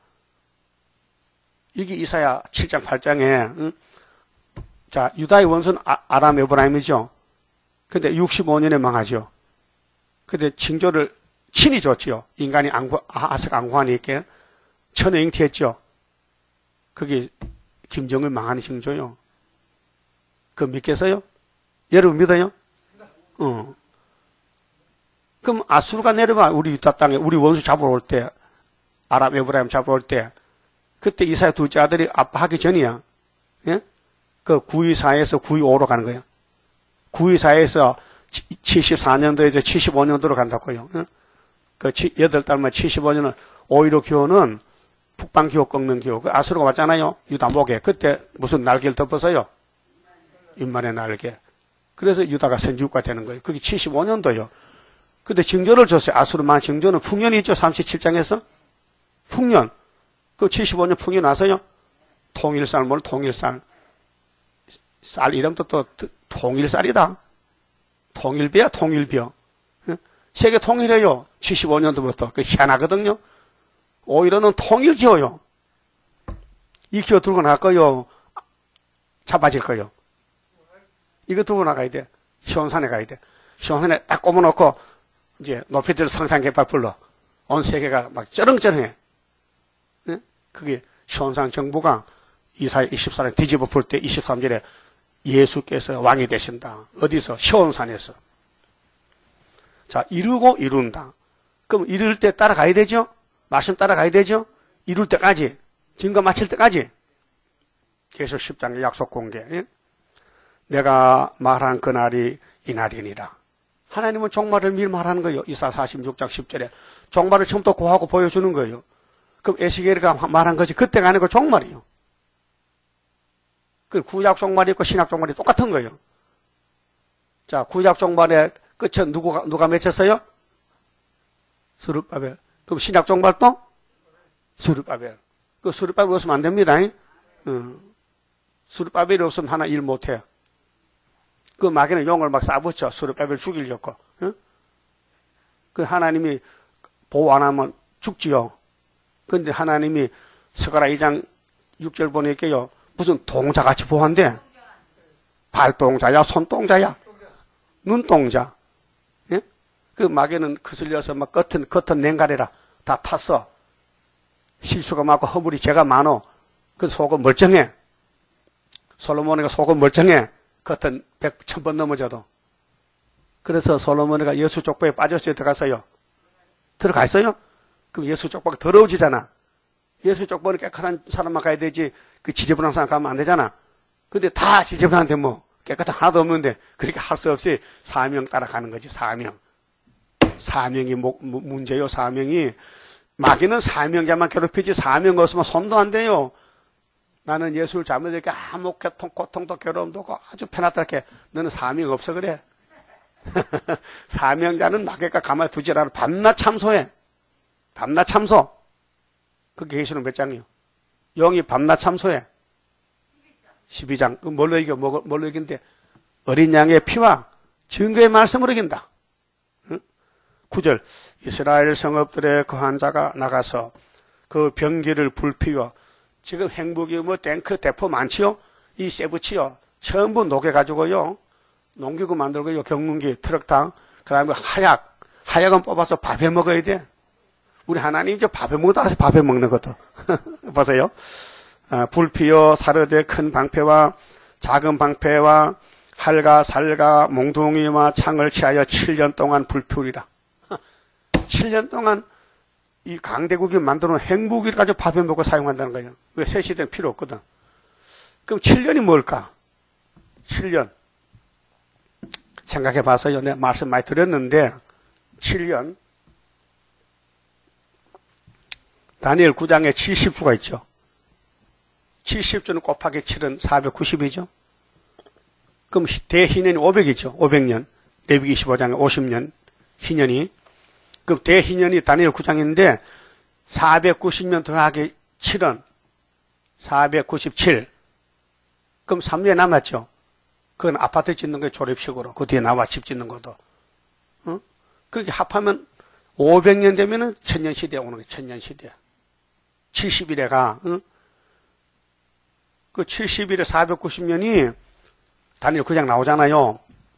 이게 이사야 7장 8장에 자, 유다의 원수는 아람 에브라임이죠. 근데 65년에 망하죠. 근데 징조를 친히 줬죠. 인간이 아색 앙구하니까 천에 잉태했죠. 그게 김정을 망하는 징조요. 그거 믿겠어요? 여러분 믿어요? 그럼 아수르가 내려와 우리 유다 땅에 우리 원수 잡으러 올 때, 아람 에브라임 잡으러 올 때, 그때 이사야 둘째 아들이 아빠하기 전이야. 예? 그 924에서 925로 가는 거예요. 924에서 74년도에서 75년도로 간다고요. 그 8달만 75년은 5.15 기호는 북방 기호 꺾는 기호. 그 아수르가 왔잖아요. 유다 목에. 그때 무슨 날개를 덮어서요? 인만의 날개. 그래서 유다가 선지국가 되는 거예요. 그게 75년도요. 근데 징조를 줬어요. 아수르만 징조는 풍년이 있죠. 37장에서. 풍년. 그 75년 풍년 와서요. 통일쌀, 뭘 통일쌀. 쌀 이름도 또 통일쌀이다. 통일벼야 통일벼. 세계 통일해요. 75년도부터. 그 희한하거든요. 오히려는 통일기호요. 이 기호 들고 나갈 거요. 잡아질 거요. 이거 들고 나가야 돼. 시온산에 가야 돼. 시온산에 딱 꼽아놓고 이제 높이들 성산개발 불러. 온 세계가 막 쩌렁쩌렁해. 그게 시온산 정부가 이사야 24년 뒤집어 풀 때 23절에 예수께서 왕이 되신다. 어디서? 시온산에서. 자, 이루고 이룬다. 그럼 이룰 때 따라가야 되죠? 말씀 따라가야 되죠? 이룰 때까지, 증거 마칠 때까지. 계속 10장의 약속 공개. 내가 말한 그날이 이날이니라. 하나님은 종말을 미리 말하는 거예요. 이사 46장 10절에. 종말을 처음부터 고하고 보여주는 거예요. 그럼 에스겔이가 말한 것이 그때가 아니고 종말이에요. 그 구약 종말이 있고 신약 종말이 똑같은 거예요. 자, 구약 종말의 끝은 누가 맺혔어요? 스룹바벨. 그럼 신약 종말도 스룹바벨. 그 스룹바벨 없으면 안 됩니다. 스룹바벨이 없으면 하나 일 못해요. 그 마귀는 용을 막 쏴붙여. 스룹바벨 죽이려고. 그 하나님이 보호 안 하면 죽지요. 근데 하나님이 스가랴 2장 6절 보니까요. 무슨 동자같이 보호한대. 발동자야, 손동자야, 눈동자. 예? 그 마귀는 거슬려서 막 겉은 냉가리라 다 탔어. 실수가 많고 허물이 죄가 많어. 그 속은 멀쩡해. 솔로몬이가 속은 멀쩡해. 겉은 1000번 넘어져도. 그래서 솔로몬이가 예수 족보에 빠졌어요? 들어갔어요? 들어가 있어요? 그럼 예수 족보가 더러워지잖아. 예수 족보는 깨끗한 사람만 가야 되지, 그 지저분한 사람 가면 안 되잖아. 근데 다 지저분한데 뭐, 깨끗한 하나도 없는데, 그렇게 할 수 없이 사명 따라가는 거지, 사명. 사명이 문제요, 사명이. 마귀는 사명자만 괴롭히지, 사명 없으면 손도 안 돼요. 나는 예수를 잘못했게 아무 고통도 괴로움도 없고 아주 편하다게, 너는 사명 없어, 그래. 사명자는 마귀가 가만히 두지 않아. 밤낮 참소해. 밤낮 참소. 그게 계시록 몇 장이요? 영이 밤낮 참소해. 12장. 그 뭘로 이겨? 뭘로 이긴데? 어린 양의 피와 증거의 말씀으로 이긴다. 9절. 이스라엘 성읍들의 거한 자가 나가서 그 병기를 불피워. 지금 행복이 뭐 탱크 대포 많지요? 이 세부치요. 전부 녹여가지고요. 농기구 만들고요. 경운기, 트럭당. 그 다음에 하약은 뽑아서 밥에 먹어야 돼. 우리 하나님 이제 밥에 먹다 해서 밥에 먹는 것도. 보세요. 불피어 사르되 큰 방패와 작은 방패와 활과 살과 몽둥이와 창을 취하여 7년 동안 불피우리라. 7년 동안 이 강대국이 만들어 놓은 핵무기를 가지고 밥에 먹고 사용한다는 거예요. 왜 새 시대는 필요 없거든. 그럼 7년이 뭘까? 7년. 생각해 봐서요. 내가 말씀 많이 드렸는데 7년. 다니엘 9장에 70주가 있죠. 70주는 곱하기 7은 490이죠. 그럼 대희년이 500이죠. 500년. 레위기 25장에 50년 희년이. 그럼 대희년이 다니엘 9장인데 490년 더하기 7은 497. 그럼 3년 남았죠. 그건 아파트 짓는 게 조립식으로. 그 뒤에 나와 집 짓는 것도. 그게 합하면 500년 되면은 천년시대에 오는 거예요. 천년시대. 70일에가, 그 70일에 490년이 다니엘 9장 나오잖아요.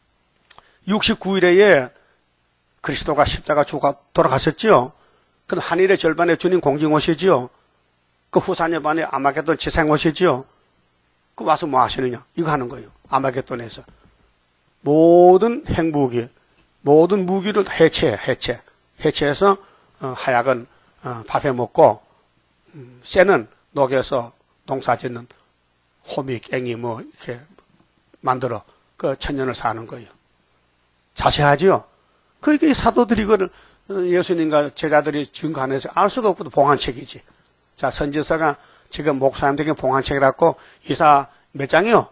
69일에 그리스도가 십자가 죽어 돌아가셨지요. 그럼 한일의 절반에 주님 공중 오시지요. 그 후사녀 반에 아마겟돈 지상 오시지요. 그 와서 뭐 하시느냐? 이거 하는 거예요. 아마겟돈에서. 모든 핵무기, 모든 무기를 해체해서, 하약은, 밥에 먹고, 쇠는 녹여서 농사 짓는 호미, 깽이 뭐, 이렇게 만들어, 그 천년을 사는 거예요. 자세하지요? 그러니까 이 사도들이 이거를 예수님과 제자들이 증거하면서 알 수가 없거든. 봉안책이지. 자, 선지서가 지금 목사님들에게 봉안책이라고 이사 몇 장이요?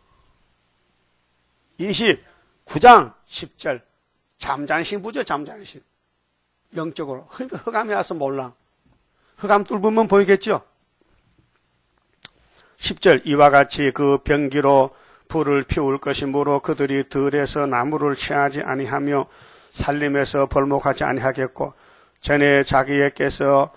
29장 10절. 잠잠신부죠, 잠잠신. 영적으로. 흑암이 와서 몰라. 흑암 뚫으면 보이겠죠? 10절. 이와 같이 그 병기로 불을 피울 것이므로 그들이 들에서 나무를 취하지 아니하며 살림에서 벌목하지 아니하겠고 전에 자기에게서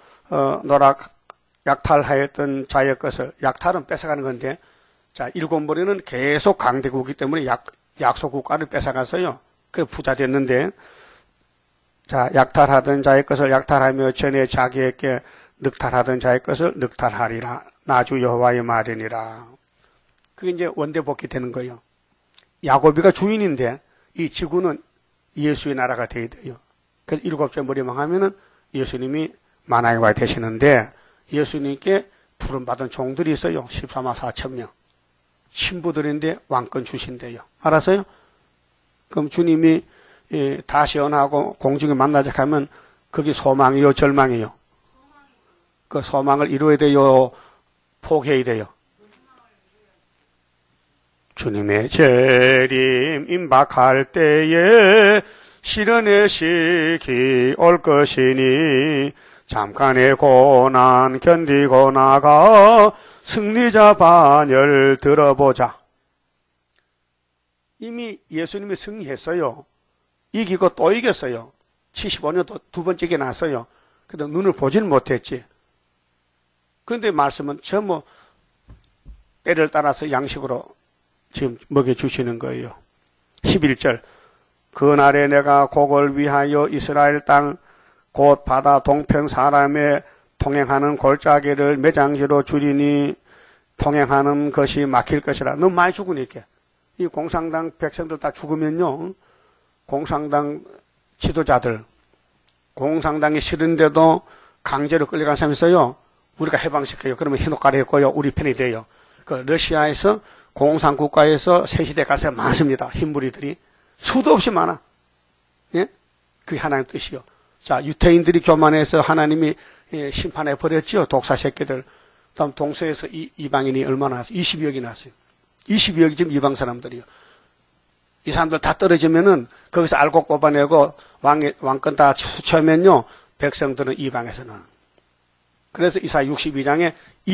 약탈하였던 자의 것을, 약탈은 뺏어가는 건데, 자, 일곱 머리는 계속 강대국이기 때문에 약속 국가를 뺏어갔어요. 그래 부자 됐는데, 자, 약탈하던 자의 것을 약탈하며 전에 자기에게 늑탈하던 자의 것을 늑탈하리라. 나주 여호와의 말이니라. 그게 이제 원대복귀 되는 거예요. 야곱이가 주인인데 이 지구는 예수의 나라가 되어야 돼요. 그래서 일곱째 머리만 하면은 예수님이 만왕의 되시는데 예수님께 부름받은 종들이 있어요. 14만 4천 명. 신부들인데 왕권 주신대요. 알았어요? 그럼 주님이 다시 언하고 공중에 만나자 하면 그게 소망이요, 절망이요? 그 소망을 이루어야 돼요, 포기해야 돼요? 주님의 재림 임박할 때에 실현의 시기 올 것이니 잠깐의 고난 견디고 나가 승리자 반열 들어보자. 이미 예수님이 승리했어요. 이기고 또 이겼어요. 75년 또 두 번째게 났어요. 근데 눈을 보지는 못했지. 근데 말씀은 전부 때를 따라서 양식으로 지금 먹여주시는 거예요. 11절. 그날에 내가 곡을 위하여 이스라엘 땅 곧 바다 동편 사람의 통행하는 골짜기를 매장지로 줄이니 통행하는 것이 막힐 것이라. 너무 많이 죽으니까. 이 공산당 백성들 다 죽으면요. 공산당 지도자들, 공산당이 싫은데도 강제로 끌려간 사람이 있어요. 우리가 해방시켜요. 그러면 해독가리 했고요. 우리 편이 돼요. 그 러시아에서 공산국가에서 새시대 가서 많습니다. 흰무리들이. 수도 없이 많아. 예? 그게 하나님의 뜻이요. 자, 유태인들이 교만해서 하나님이 심판해 버렸죠. 독사 새끼들. 다음 동서에서 이방인이 얼마나 왔어요? 22억이 났어요. 22억이 지금 이방 사람들이요. 이 사람들 다 떨어지면은 거기서 알곡 뽑아내고 왕권 다 수치하면요. 백성들은 이방에서 나. 그래서 이사야 62장에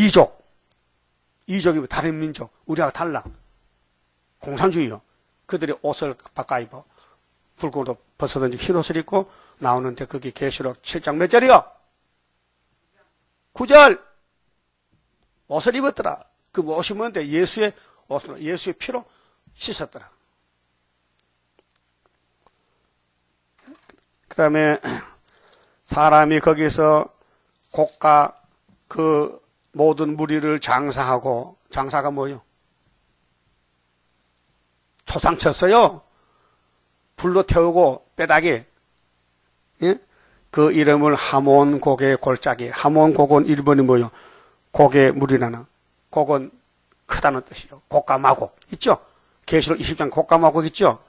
이족이 다른 민족. 우리하고 달라. 공산주의요. 그들이 옷을 바꿔 입어. 붉은 옷 벗어던지 흰 옷을 입고 나오는데 그게 계시록 7장 몇 절이요? 9절. 옷을 입었더라. 그 옷이 뭔데? 예수의 옷으로, 예수의 피로 씻었더라. 그 다음에 사람이 거기서 고가 그 모든 무리를 장사하고, 장사가 뭐요? 초상 쳤어요. 불로 태우고 빼다기. 예? 그 이름을 하몬 고개 골짜기. 하몬 고은 일본이 뭐요? 고개 물이라는. 곡은 크다는 뜻이요. 곡가마곡 있죠? 계시록 20장 곡가마곡 있죠?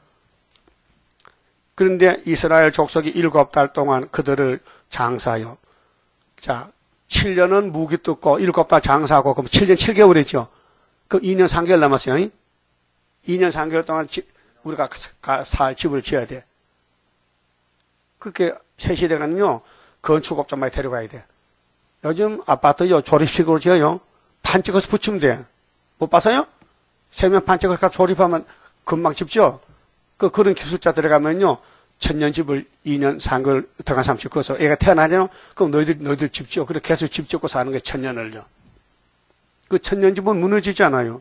그런데 이스라엘 족속이 7달 동안 그들을 장사하여. 자, 7년은 무기 뜯고 7달 장사하고 그럼 7년 7개월이죠. 그럼 2년 3개월 남았어요. 2년 3개월 동안 우리가 살 집을 지어야 돼. 그렇게 새 시대가는요, 건축업자 많이 데려가야 돼. 요즘 아파트요, 조립식으로 지어요. 판 찍어서 붙이면 돼. 못 봤어요? 세면 판 찍어서 조립하면 금방 집죠? 그런 기술자 들어가면요, 천년집을 2년 3개월 들어간 사람 짓고서 애가 태어나잖아? 그럼 너희들 집죠? 그렇게 계속 집 짓고 사는 게 천년을요. 그 천년집은 무너지지 않아요.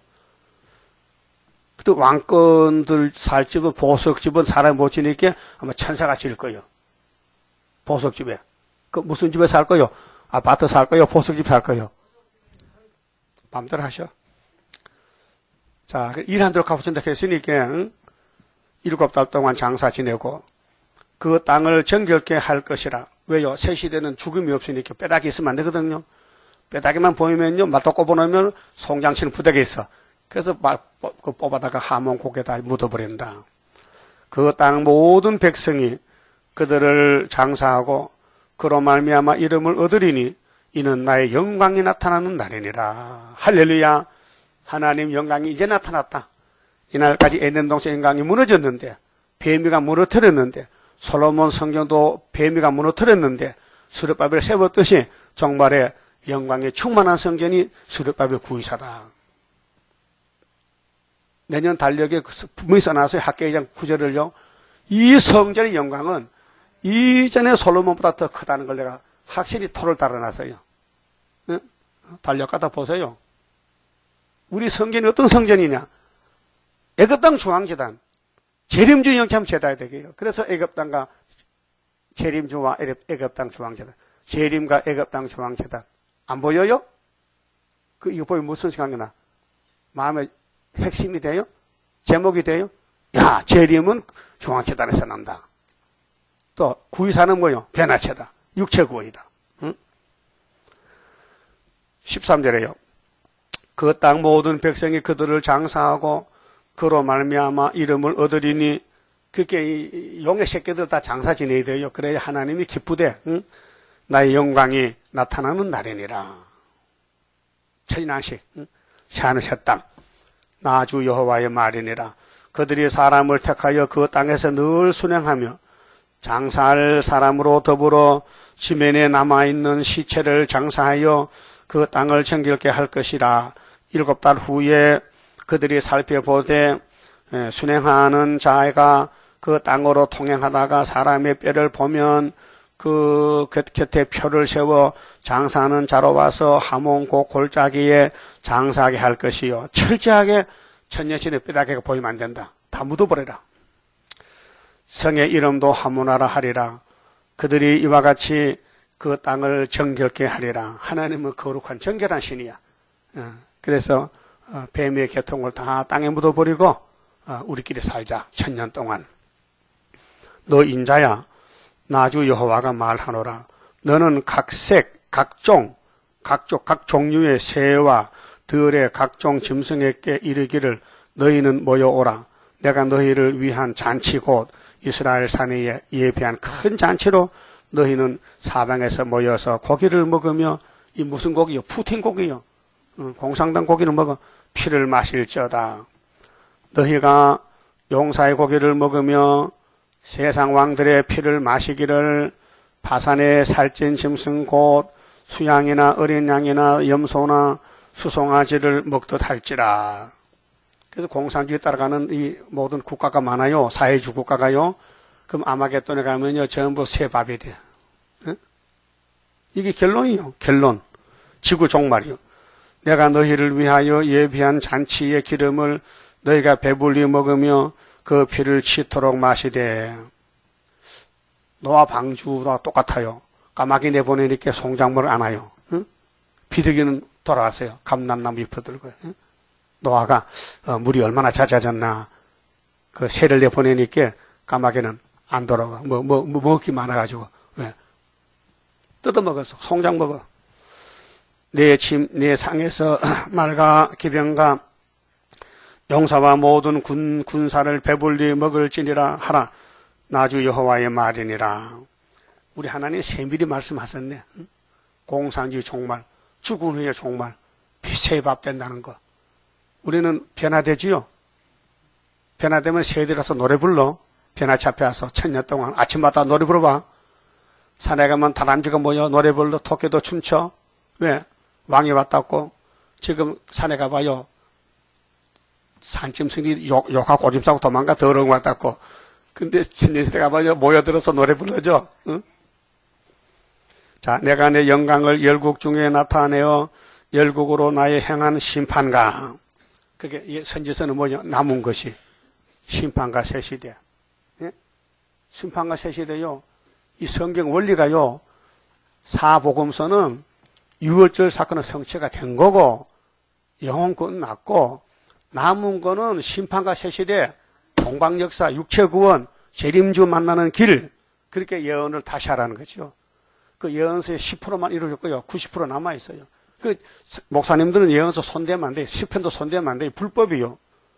또 왕권들 살 집은 보석집은 사람이 못 지니까 아마 천사가 지을 거예요. 보석집에. 그 무슨 집에 살 거요? 아파트 살 거요? 보석집 살 거요? 마음대로 하셔. 자, 일하도록 가보친다 했으니까 7달 동안 장사 지내고 그 땅을 정결케 할 것이라. 왜요? 새 시대는 죽음이 없으니까 뼈다귀 있으면 안 되거든요. 뼈다귀만 보이면요, 말도 꼽아놓으면 송장치는 부대게 있어. 그래서 뽑아다가 하몬 고개다 묻어버린다. 그 땅 모든 백성이 그들을 장사하고 그로 말미암아 이름을 얻으리니 이는 나의 영광이 나타나는 날이니라. 할렐루야. 하나님 영광이 이제 나타났다. 이날까지 에덴 동산 영광이 무너졌는데, 뱀이가 무너뜨렸는데, 솔로몬 성경도 뱀이가 무너뜨렸는데 수르바벨을 세웠듯이 정말의 영광에 충만한 성전이 수르바벨 구이사다. 내년 달력에 분명히 써놨어요. 학계의장 9절을요. 이 성전의 영광은 이전에 솔로몬보다 더 크다는 걸 내가 확실히 토를 달아놨어요. 네? 달력 갖다 보세요. 우리 성전이 어떤 성전이냐? 애굽 땅 중앙재단, 재림주 영참 제단이 되게요. 그래서 애굽 땅과 재림주와 애굽 땅 중앙재단, 재림과 애굽 땅 중앙재단 안 보여요? 이거 보면 무슨 생각이 나? 마음에 핵심이 돼요? 제목이 돼요? 야, 재림은 중앙재단에서 난다. 또 구이사는 뭐요? 변화체다. 육체구원이다. 응? 13절에요. 그 땅 모든 백성이 그들을 장사하고 그로 말미암아 이름을 얻으리니. 그게 용의 새끼들 다 장사 지내야 돼요. 그래야 하나님이 기쁘대. 응? 나의 영광이 나타나는 날이니라. 천인한식, 응? 새하늘 새 땅. 나 주 여호와의 말이니라. 그들이 사람을 택하여 그 땅에서 늘 순행하며 장사할 사람으로 더불어 지면에 남아있는 시체를 장사하여 그 땅을 정결케 할 것이라. 7달 후에 그들이 살펴보되 순행하는 자가 그 땅으로 통행하다가 사람의 뼈를 보면 그 곁에 표를 세워 장사하는 자로 와서 하몬 그 골짜기에 장사하게 할 것이요. 철저하게 천년신의 뼈다귀가 보이면 안 된다. 다 묻어버려라. 성의 이름도 하모나라 하리라. 그들이 이와 같이 그 땅을 정결케 하리라. 하나님은 거룩한 정결한 신이야. 그래서 뱀의 계통을 다 땅에 묻어버리고 우리끼리 살자. 1000년 동안. 너 인자야, 나주 여호와가 말하노라. 너는 각색, 각 종류의 새와 들의 각종 짐승에게 이르기를 너희는 모여오라. 내가 너희를 위한 잔치 곧 이스라엘 산에 예배한 큰 잔치로 너희는 사방에서 모여서 고기를 먹으며, 이 무슨 고기요? 푸틴 고기요. 공상당 고기를 먹어 피를 마실지어다. 너희가 용사의 고기를 먹으며 세상 왕들의 피를 마시기를 바산의 살찐 짐승 곧 수양이나 어린 양이나 염소나 수송아지를 먹듯 할지라. 그래서 공산주의 따라가는 이 모든 국가가 많아요. 사회주의 국가가요. 그럼 아마겟돈에 가면요 전부 새밥이 돼. 이게 결론이요. 결론. 지구 종말이요. 내가 너희를 위하여 예비한 잔치의 기름을 너희가 배불리 먹으며 그 피를 치도록 마시되. 노아 방주와 똑같아요. 까마귀 내보내니까 송장물을 안 와요. 비둘기는 돌아왔어요. 감람나무 잎을 들고. 노아가 물이 얼마나 잦아졌나. 그 새를 내보내니까 까마귀는 안 돌아가. 먹기 많아가지고. 왜? 뜯어먹었어. 송장 먹어. 내 상에서 말과 기병과 용사와 모든 군사를 배불리 먹을지니라 하라. 나주 여호와의 말이니라. 우리 하나님 세밀히 말씀하셨네. 공산주의 종말, 죽은 후의 종말, 새밥 된다는 거. 우리는 변화되지요. 변화되면 새들어서 노래 불러. 변화치 앞에 와서 1000년 동안 아침마다 노래 불러봐. 산에 가면 다람쥐가 모여 노래 불러. 토끼도 춤춰. 왜? 왕이 왔다고. 지금 산에 가봐요. 산짐승이 욕하고 오줌 싸고 도망가. 더러운 것 같다고. 근데 천년시대 가봐요. 모여들어서 노래 불러줘. 응? 자, 내가 내 영광을 열국 중에 나타내어 열국으로 나의 행한 심판가. 그게 선지서는 뭐냐? 남은 것이 심판과 새 시대. 예? 심판과 새 시대요. 이 성경 원리가요. 사복음서는 6월절 사건은 성취가 된 거고 영혼 끝났고 남은 거는 심판과 새 시대, 동방역사, 육체구원, 재림주 만나는 길, 그렇게 예언을 다시 하라는 거죠. 그 예언서의 10%만 이루어졌고요. 90% 남아있어요. 그 목사님들은 예언서 손대면 안 돼요. 시편도 손대면 안 돼요. 불법이요.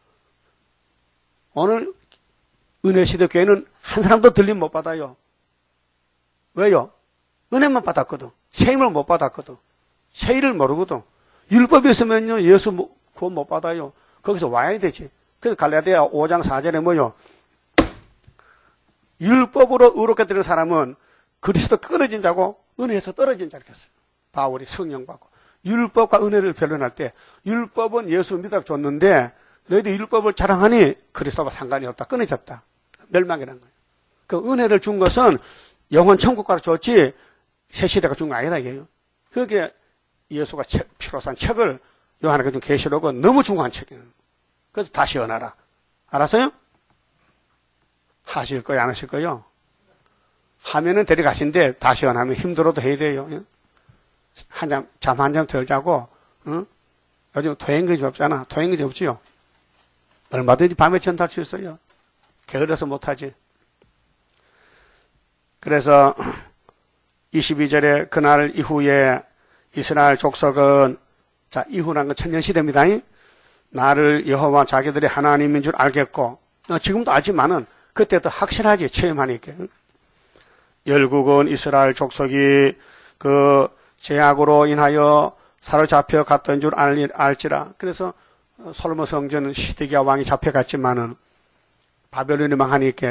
오늘 은혜시대 교회는 한 사람도 들림 못 받아요. 왜요? 은혜만 받았거든. 세임을 못 받았거든. 세일을 모르거든. 율법이 있으면요 예수 구원 못 받아요. 거기서 와야 되지. 그래서 갈라디아 5장 4절에 뭐요? 율법으로 의롭게 되는 사람은 그리스도 끊어진 자고 은혜에서 떨어진 자를 했어요. 바울이 성령 받고. 율법과 은혜를 변론할 때 율법은 예수 믿어 줬는데 너희들 율법을 자랑하니 그리스도와 상관이 없다. 끊어졌다. 멸망이라는 거예요. 그 은혜를 준 것은 영원 천국가로 줬지 새 시대가 준 거 아니다 이게요. 그게 예수가 피로 산 책을 요한에게 준 계시록은 너무 중요한 책이에요. 그래서 다시 연하라. 알았어요? 하실 거예요? 안 하실 거예요? 하면은 데려가신데 다시 연하면 힘들어도 해야 돼요. 잠 한 잠 덜 자고, 응? 요즘 토행근이 없잖아. 토행근이 없지요? 얼마든지 밤에 전달 수 있어요. 게을러서 못하지. 그래서 22절에 그날 이후에 이스라엘 족속은, 자, 이후란 건 천년시대입니다. 나를 여호와 자기들의 하나님인 줄 알겠고, 지금도 알지만은 그때 더 확실하지, 체험하니까. 열국은 이스라엘 족속이 그 제약으로 인하여 사로잡혀 갔던 줄 알지라. 그래서 솔로몬 성전 시드기야 왕이 잡혀갔지만은 바벨론이 망하니까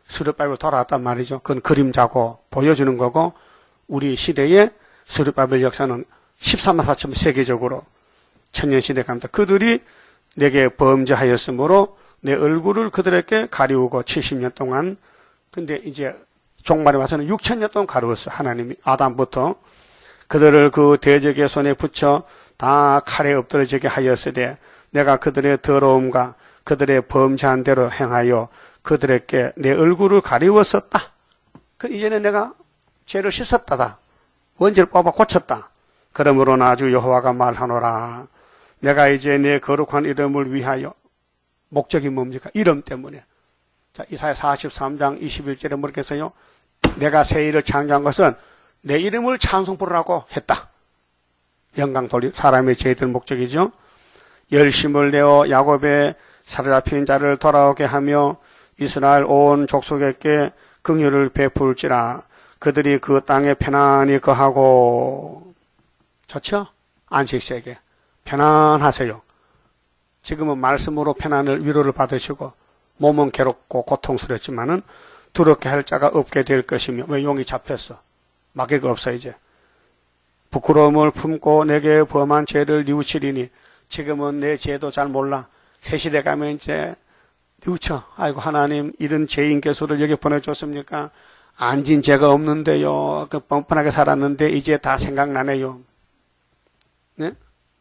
수르바벨 돌아왔단 말이죠. 그건 그림자고 보여주는 거고, 우리 시대의 수르바벨 역사는 13만 4천 세계적으로 천년시대에 갑니다. 그들이 내게 범죄하였으므로 내 얼굴을 그들에게 가리우고 70년 동안, 근데 이제 종말에 와서는 6천년 동안 가리웠어요. 하나님이 아담부터 그들을 그 대적의 손에 붙여 다 칼에 엎드러지게 하였으되 내가 그들의 더러움과 그들의 범죄한 대로 행하여 그들에게 내 얼굴을 가리웠었다. 이제는 내가 죄를 씻었다다. 원죄를 뽑아 고쳤다. 그러므로 나주 여호와가 말하노라. 내가 이제 내 거룩한 이름을 위하여, 목적이 뭡니까? 이름 때문에. 자, 이사야 43장 21절에 뭐랬겠어요? 내가 새 일을 창조한 것은 내 이름을 찬송 부르라고 했다. 영광 돌리, 사람의 죄들 목적이죠. 열심을 내어 야곱의 사로잡힌 자를 돌아오게 하며 이스라엘 온 족속에게 긍휼을 베풀지라. 그들이 그 땅에 편안히 거하고. 좋죠? 안식세계 편안하세요. 지금은 말씀으로 편안을, 위로를 받으시고 몸은 괴롭고 고통스럽지만은 두렵게 할 자가 없게 될 것이며. 왜? 용이 잡혔어. 마귀가 없어. 이제 부끄러움을 품고 내게 범한 죄를 뉘우치리니. 지금은 내 죄도 잘 몰라. 새 시대 가면 이제 뉘우쳐. 아이고, 하나님 이런 죄인 개수를 여기 보내줬습니까? 안 진 죄가 없는데요. 그 뻔뻔하게 살았는데 이제 다 생각나네요. 네?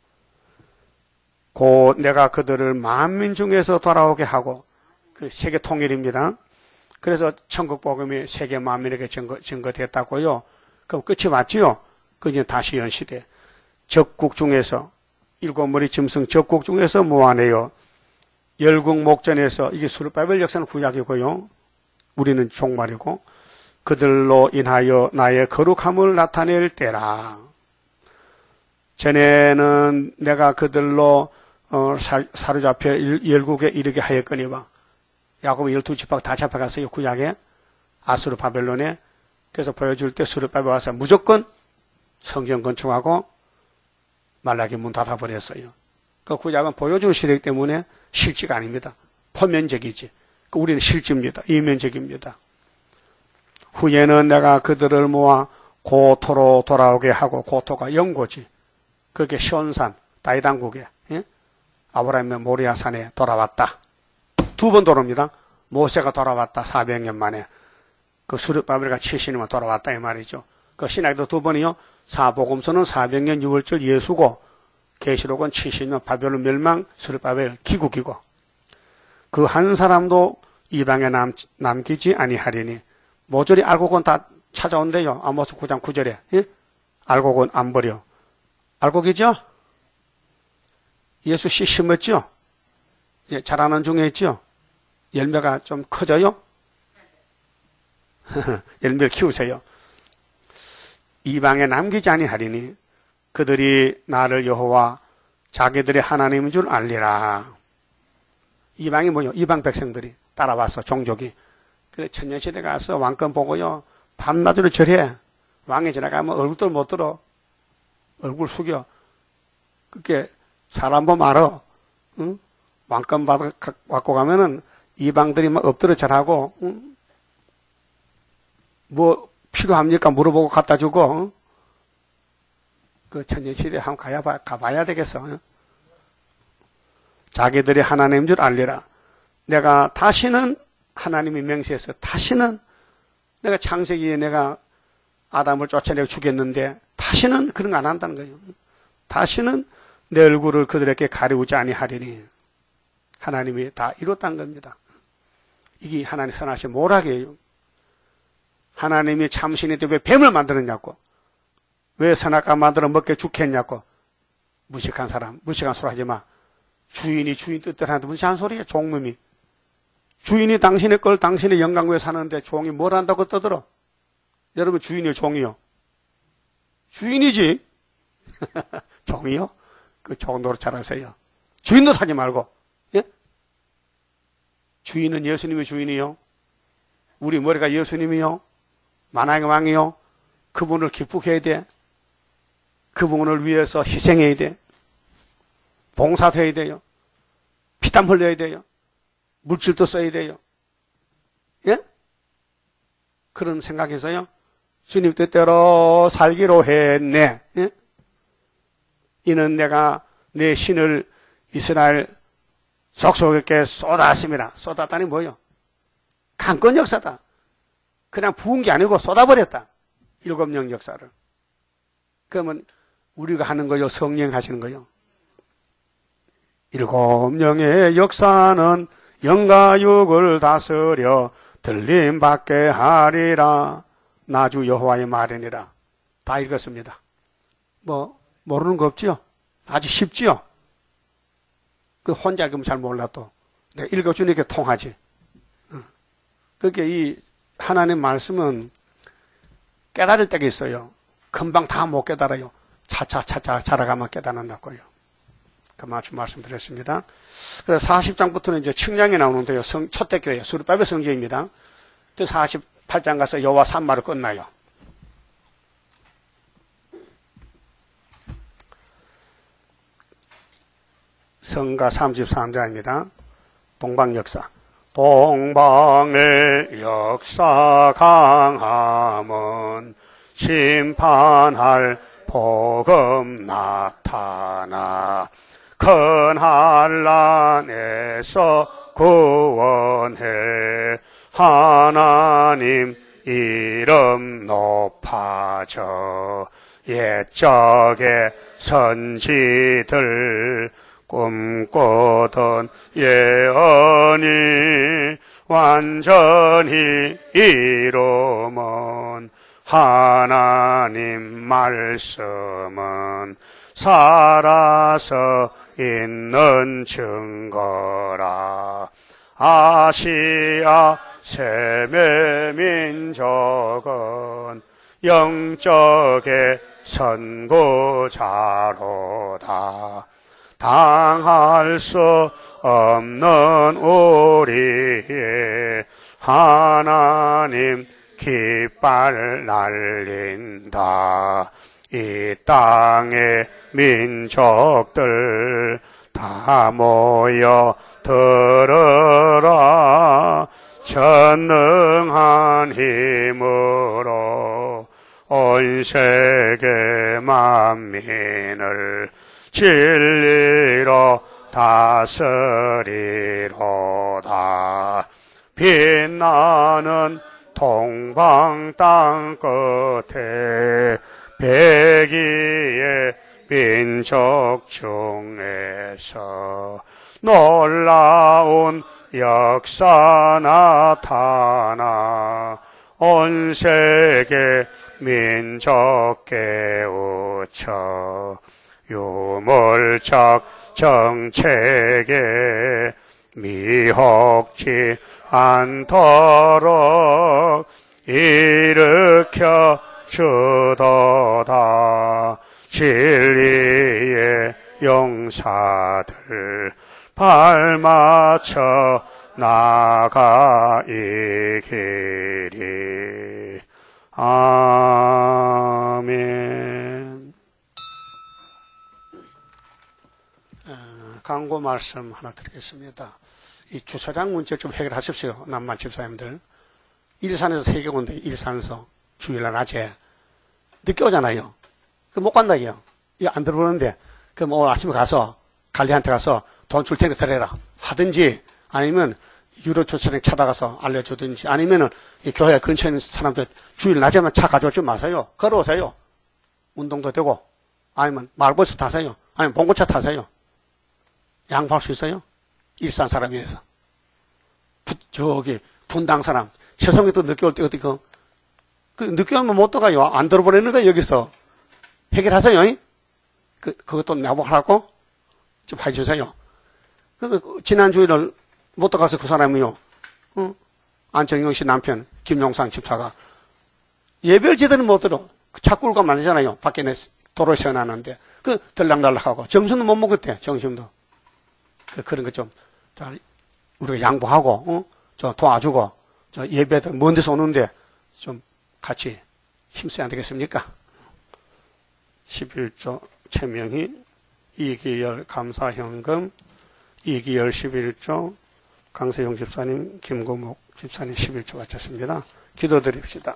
곧 내가 그들을 만민 중에서 돌아오게 하고. 그 세계 통일입니다. 그래서 천국 복음이 세계 만민에게 증거됐다고요. 그럼 끝이 맞지요? 그 이제 다시 연시대. 적국 중에서, 일곱 머리 짐승 적국 중에서 모아내요. 열국 목전에서, 이게 수르바벨 역사는 구약이고요. 우리는 종말이고, 그들로 인하여 나의 거룩함을 나타낼 때라. 전에는 내가 그들로 사로잡혀 열국에 이르게 하였거니와. 야곱의 12지파가 다 잡혀갔어요. 구약에. 아수르 바벨론에. 그래서 보여줄 때 수르바벨 와서 무조건 성전 건축하고 말라기 문 닫아버렸어요. 그 구약은 보여주는 시대이기 때문에 실지가 아닙니다. 포면적이지. 우리는 실지입니다. 이면적입니다. 후에는 내가 그들을 모아 고토로 돌아오게 하고, 고토가 영고지. 그게 시온산, 다이당국에, 예? 아브라함의 모리아산에 돌아왔다. 두 번 돌아옵니다. 모세가 돌아왔다. 400년 만에. 그 수르바벨가 70년만 돌아왔다. 이 말이죠. 그 신약도 두 번이요. 사복음서는 400년 6월절 예수고, 계시록은 70년 바벨론 멸망, 수르바벨 기국이고, 그 한 사람도 이방에 남기지 아니하리니. 모조리 알곡은 다 찾아온대요. 아모스 9장 9절에. 예? 알곡은 안 버려. 알곡이죠? 예수 씨 심었죠? 예, 자라는 중에 있죠? 열매가 좀 커져요? 열매를 키우세요. 이방에 남기지 아니하리니 그들이 나를 여호와 자기들의 하나님인 줄 알리라. 이방이 뭐요? 이방 백성들이 따라와서 종족이. 그래 천년시대 가서 왕권 보고요. 밤낮으로 절해. 왕이 지나가면 얼굴도 못 들어. 얼굴 숙여. 그게 사람 보면 알아. 응? 왕권 받고 가면은 이방들이 막 엎드려 절하고, 응? 뭐 필요합니까? 물어보고 갖다 주고. 응? 그 천년시대 한번 가봐야 되겠어. 응? 자기들이 하나님인 줄 알리라. 내가 다시는, 하나님이 맹세해서 다시는, 내가 창세기에 내가 아담을 쫓아내고 죽였는데 다시는 그런 거 안 한다는 거예요. 다시는 내 얼굴을 그들에게 가리우지 아니하리니. 하나님이 다 이뤘다는 겁니다. 이게 하나님 선하신 모락이에요. 하나님이 참신인데 왜 뱀을 만들었냐고. 왜 선악과 만들어 먹게 죽겠냐고. 무식한 사람, 무식한 소리 하지 마. 주인이 주인 뜻대로 하는데 무식한 소리야, 종놈이. 주인이 당신의 걸 당신의 영광 위에 사는데 종이 뭘 한다고 떠들어? 여러분, 주인이요, 종이요? 주인이지. 종이요? 그 종도로 잘하세요. 주인도 하지 말고. 예? 주인은 예수님이 주인이요. 우리 머리가 예수님이요. 만왕의 왕이요. 그분을 기쁘게 해야 돼. 그분을 위해서 희생해야 돼. 봉사도 해야 돼요. 피땀 흘려야 돼요. 물질도 써야 돼요. 예? 그런 생각에서요. 주님 뜻대로 살기로 했네. 예? 이는 내가 내 신을 이스라엘 족속에게 쏟았습니다. 쏟았다니 뭐예요? 강권 역사다. 그냥 부은 게 아니고 쏟아버렸다. 7명 역사를. 그러면 우리가 하는 거요, 성령 하시는 거요. 7명의 역사는 영과 육을 다스려 들림받게 하리라. 나주 여호와의 말이니라. 다 읽었습니다. 모르는 거 없지요? 아주 쉽지요? 그 혼자 읽으면 잘 몰라도 내가 읽어주니까 통하지. 그게 이 하나님 말씀은 깨달을 때가 있어요. 금방 다 못 깨달아요. 차차 자라가면 깨달는다고요. 그만큼 말씀드렸습니다. 그래서 40장부터는 이제 측량이 나오는데요. 초대교회 수르바벨 성경입니다. 그 48장 가서 여호와 산마로 끝나요. 성가 33장입니다. 동방 역사. 동방의 역사 강함은 심판할 복음 나타나 큰 한란에서 구원해 하나님 이름 높아져 옛적의 선지들 꿈꾸던 예언이 완전히 이루면 하나님 말씀은 살아서 있는 증거라. 아시아 세계 민족은 영적의 선구자로다. 당할 수 없는 우리의 하나님 깃발 날린다. 이 땅의 민족들 다 모여 들으라. 전능한 힘으로 온 세계 만민을 진리로 다스리로다. 빛나는 동방 땅 끝에 백이의 민족 중에서 놀라운 역사 나타나 온 세계 민족 깨우쳐 유물적 정책에 미혹지 않도록 일으켜 주도다. 진리의 용사들 발맞춰 나가 이 길이. 아멘. 광고 말씀 하나 드리겠습니다. 이 주차장 문제 좀 해결하십시오. 남만 집사님들. 일산에서 세개 온대. 일산에서 주일날 낮에 늦게 오잖아요. 그 못 간다고요. 이거 안 들어오는데 그럼 오늘 아침에 가서 관리한테 가서 돈 줄 테니까 드려라 하든지, 아니면 유료 주차장 찾아가서 알려주든지, 아니면은 이 교회 근처에 있는 사람들 주일 낮에만 차 가져오지 마세요. 걸어오세요. 운동도 되고, 아니면 마을버스 타세요. 아니면 봉고차 타세요. 양보할 수 있어요? 일산 사람이어서. 저기 분당 사람 최성에도 늦게 올 때 어디 그 늦게 오면 못 들어가요. 안 들어버리는 거예요. 여기서 해결하세요. 그것도 나보하라고 좀 해주세요. 지난 주일을 못 들어가서 그 사람이요. 안정영 씨 남편 김용상 집사가 예별 제대로 못 들어. 차 끌고 가면 안 되잖아요. 밖에 도로에 세워놨는데 들락날락하고 점심도 못 먹었대. 점심도. 그런 거 좀 우리가 양보하고 저 도와주고, 저 예배도 먼 데서 오는데 좀 같이 힘써야 되겠습니까? 11조 최명희 이기열 감사현금, 이기열 11조, 강세용 집사님, 김고목 집사님 11조 바쳤습니다. 기도드립시다.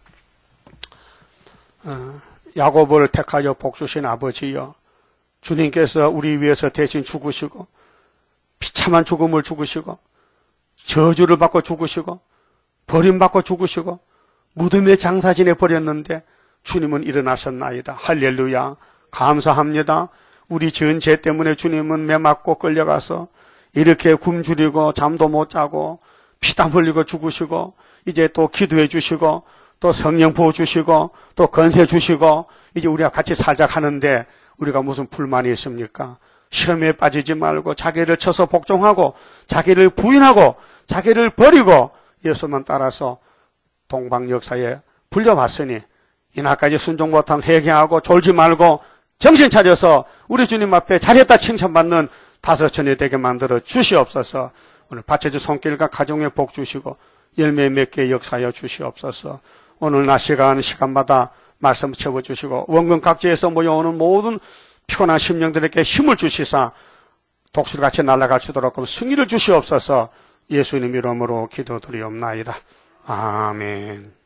야곱을 택하여 복주신 아버지여, 주님께서 우리 위해서 대신 죽으시고 비참한 죽음을 죽으시고 저주를 받고 죽으시고 버림받고 죽으시고 무덤에 장사 지내 버렸는데 주님은 일어나셨나이다. 할렐루야. 감사합니다. 우리 지은 죄 때문에 주님은 매 맞고 끌려가서 이렇게 굶주리고 잠도 못 자고 피땀 흘리고 죽으시고 이제 또 기도해 주시고 또 성령 부어 주시고 또 건세 주시고 이제 우리가 같이 살자 하는데 우리가 무슨 불만이 있습니까? 시험에 빠지지 말고 자기를 쳐서 복종하고 자기를 부인하고 자기를 버리고 예수만 따라서 동방 역사에 불려봤으니 이날까지 순종 못한 회개하고 졸지 말고 정신 차려서 우리 주님 앞에 잘했다 칭찬받는 5천이 되게 만들어 주시옵소서. 오늘 받쳐줄 손길과 가정에 복 주시고 열매 맺게 역사하여 주시옵소서. 오늘 낮 시간마다 말씀 채워주시고 원근 각지에서 모여오는 모든 피곤한 심령들에게 힘을 주시사 독수리같이 날아갈 수 있도록 승리를 주시옵소서. 예수님 이름으로 기도드리옵나이다. 아멘.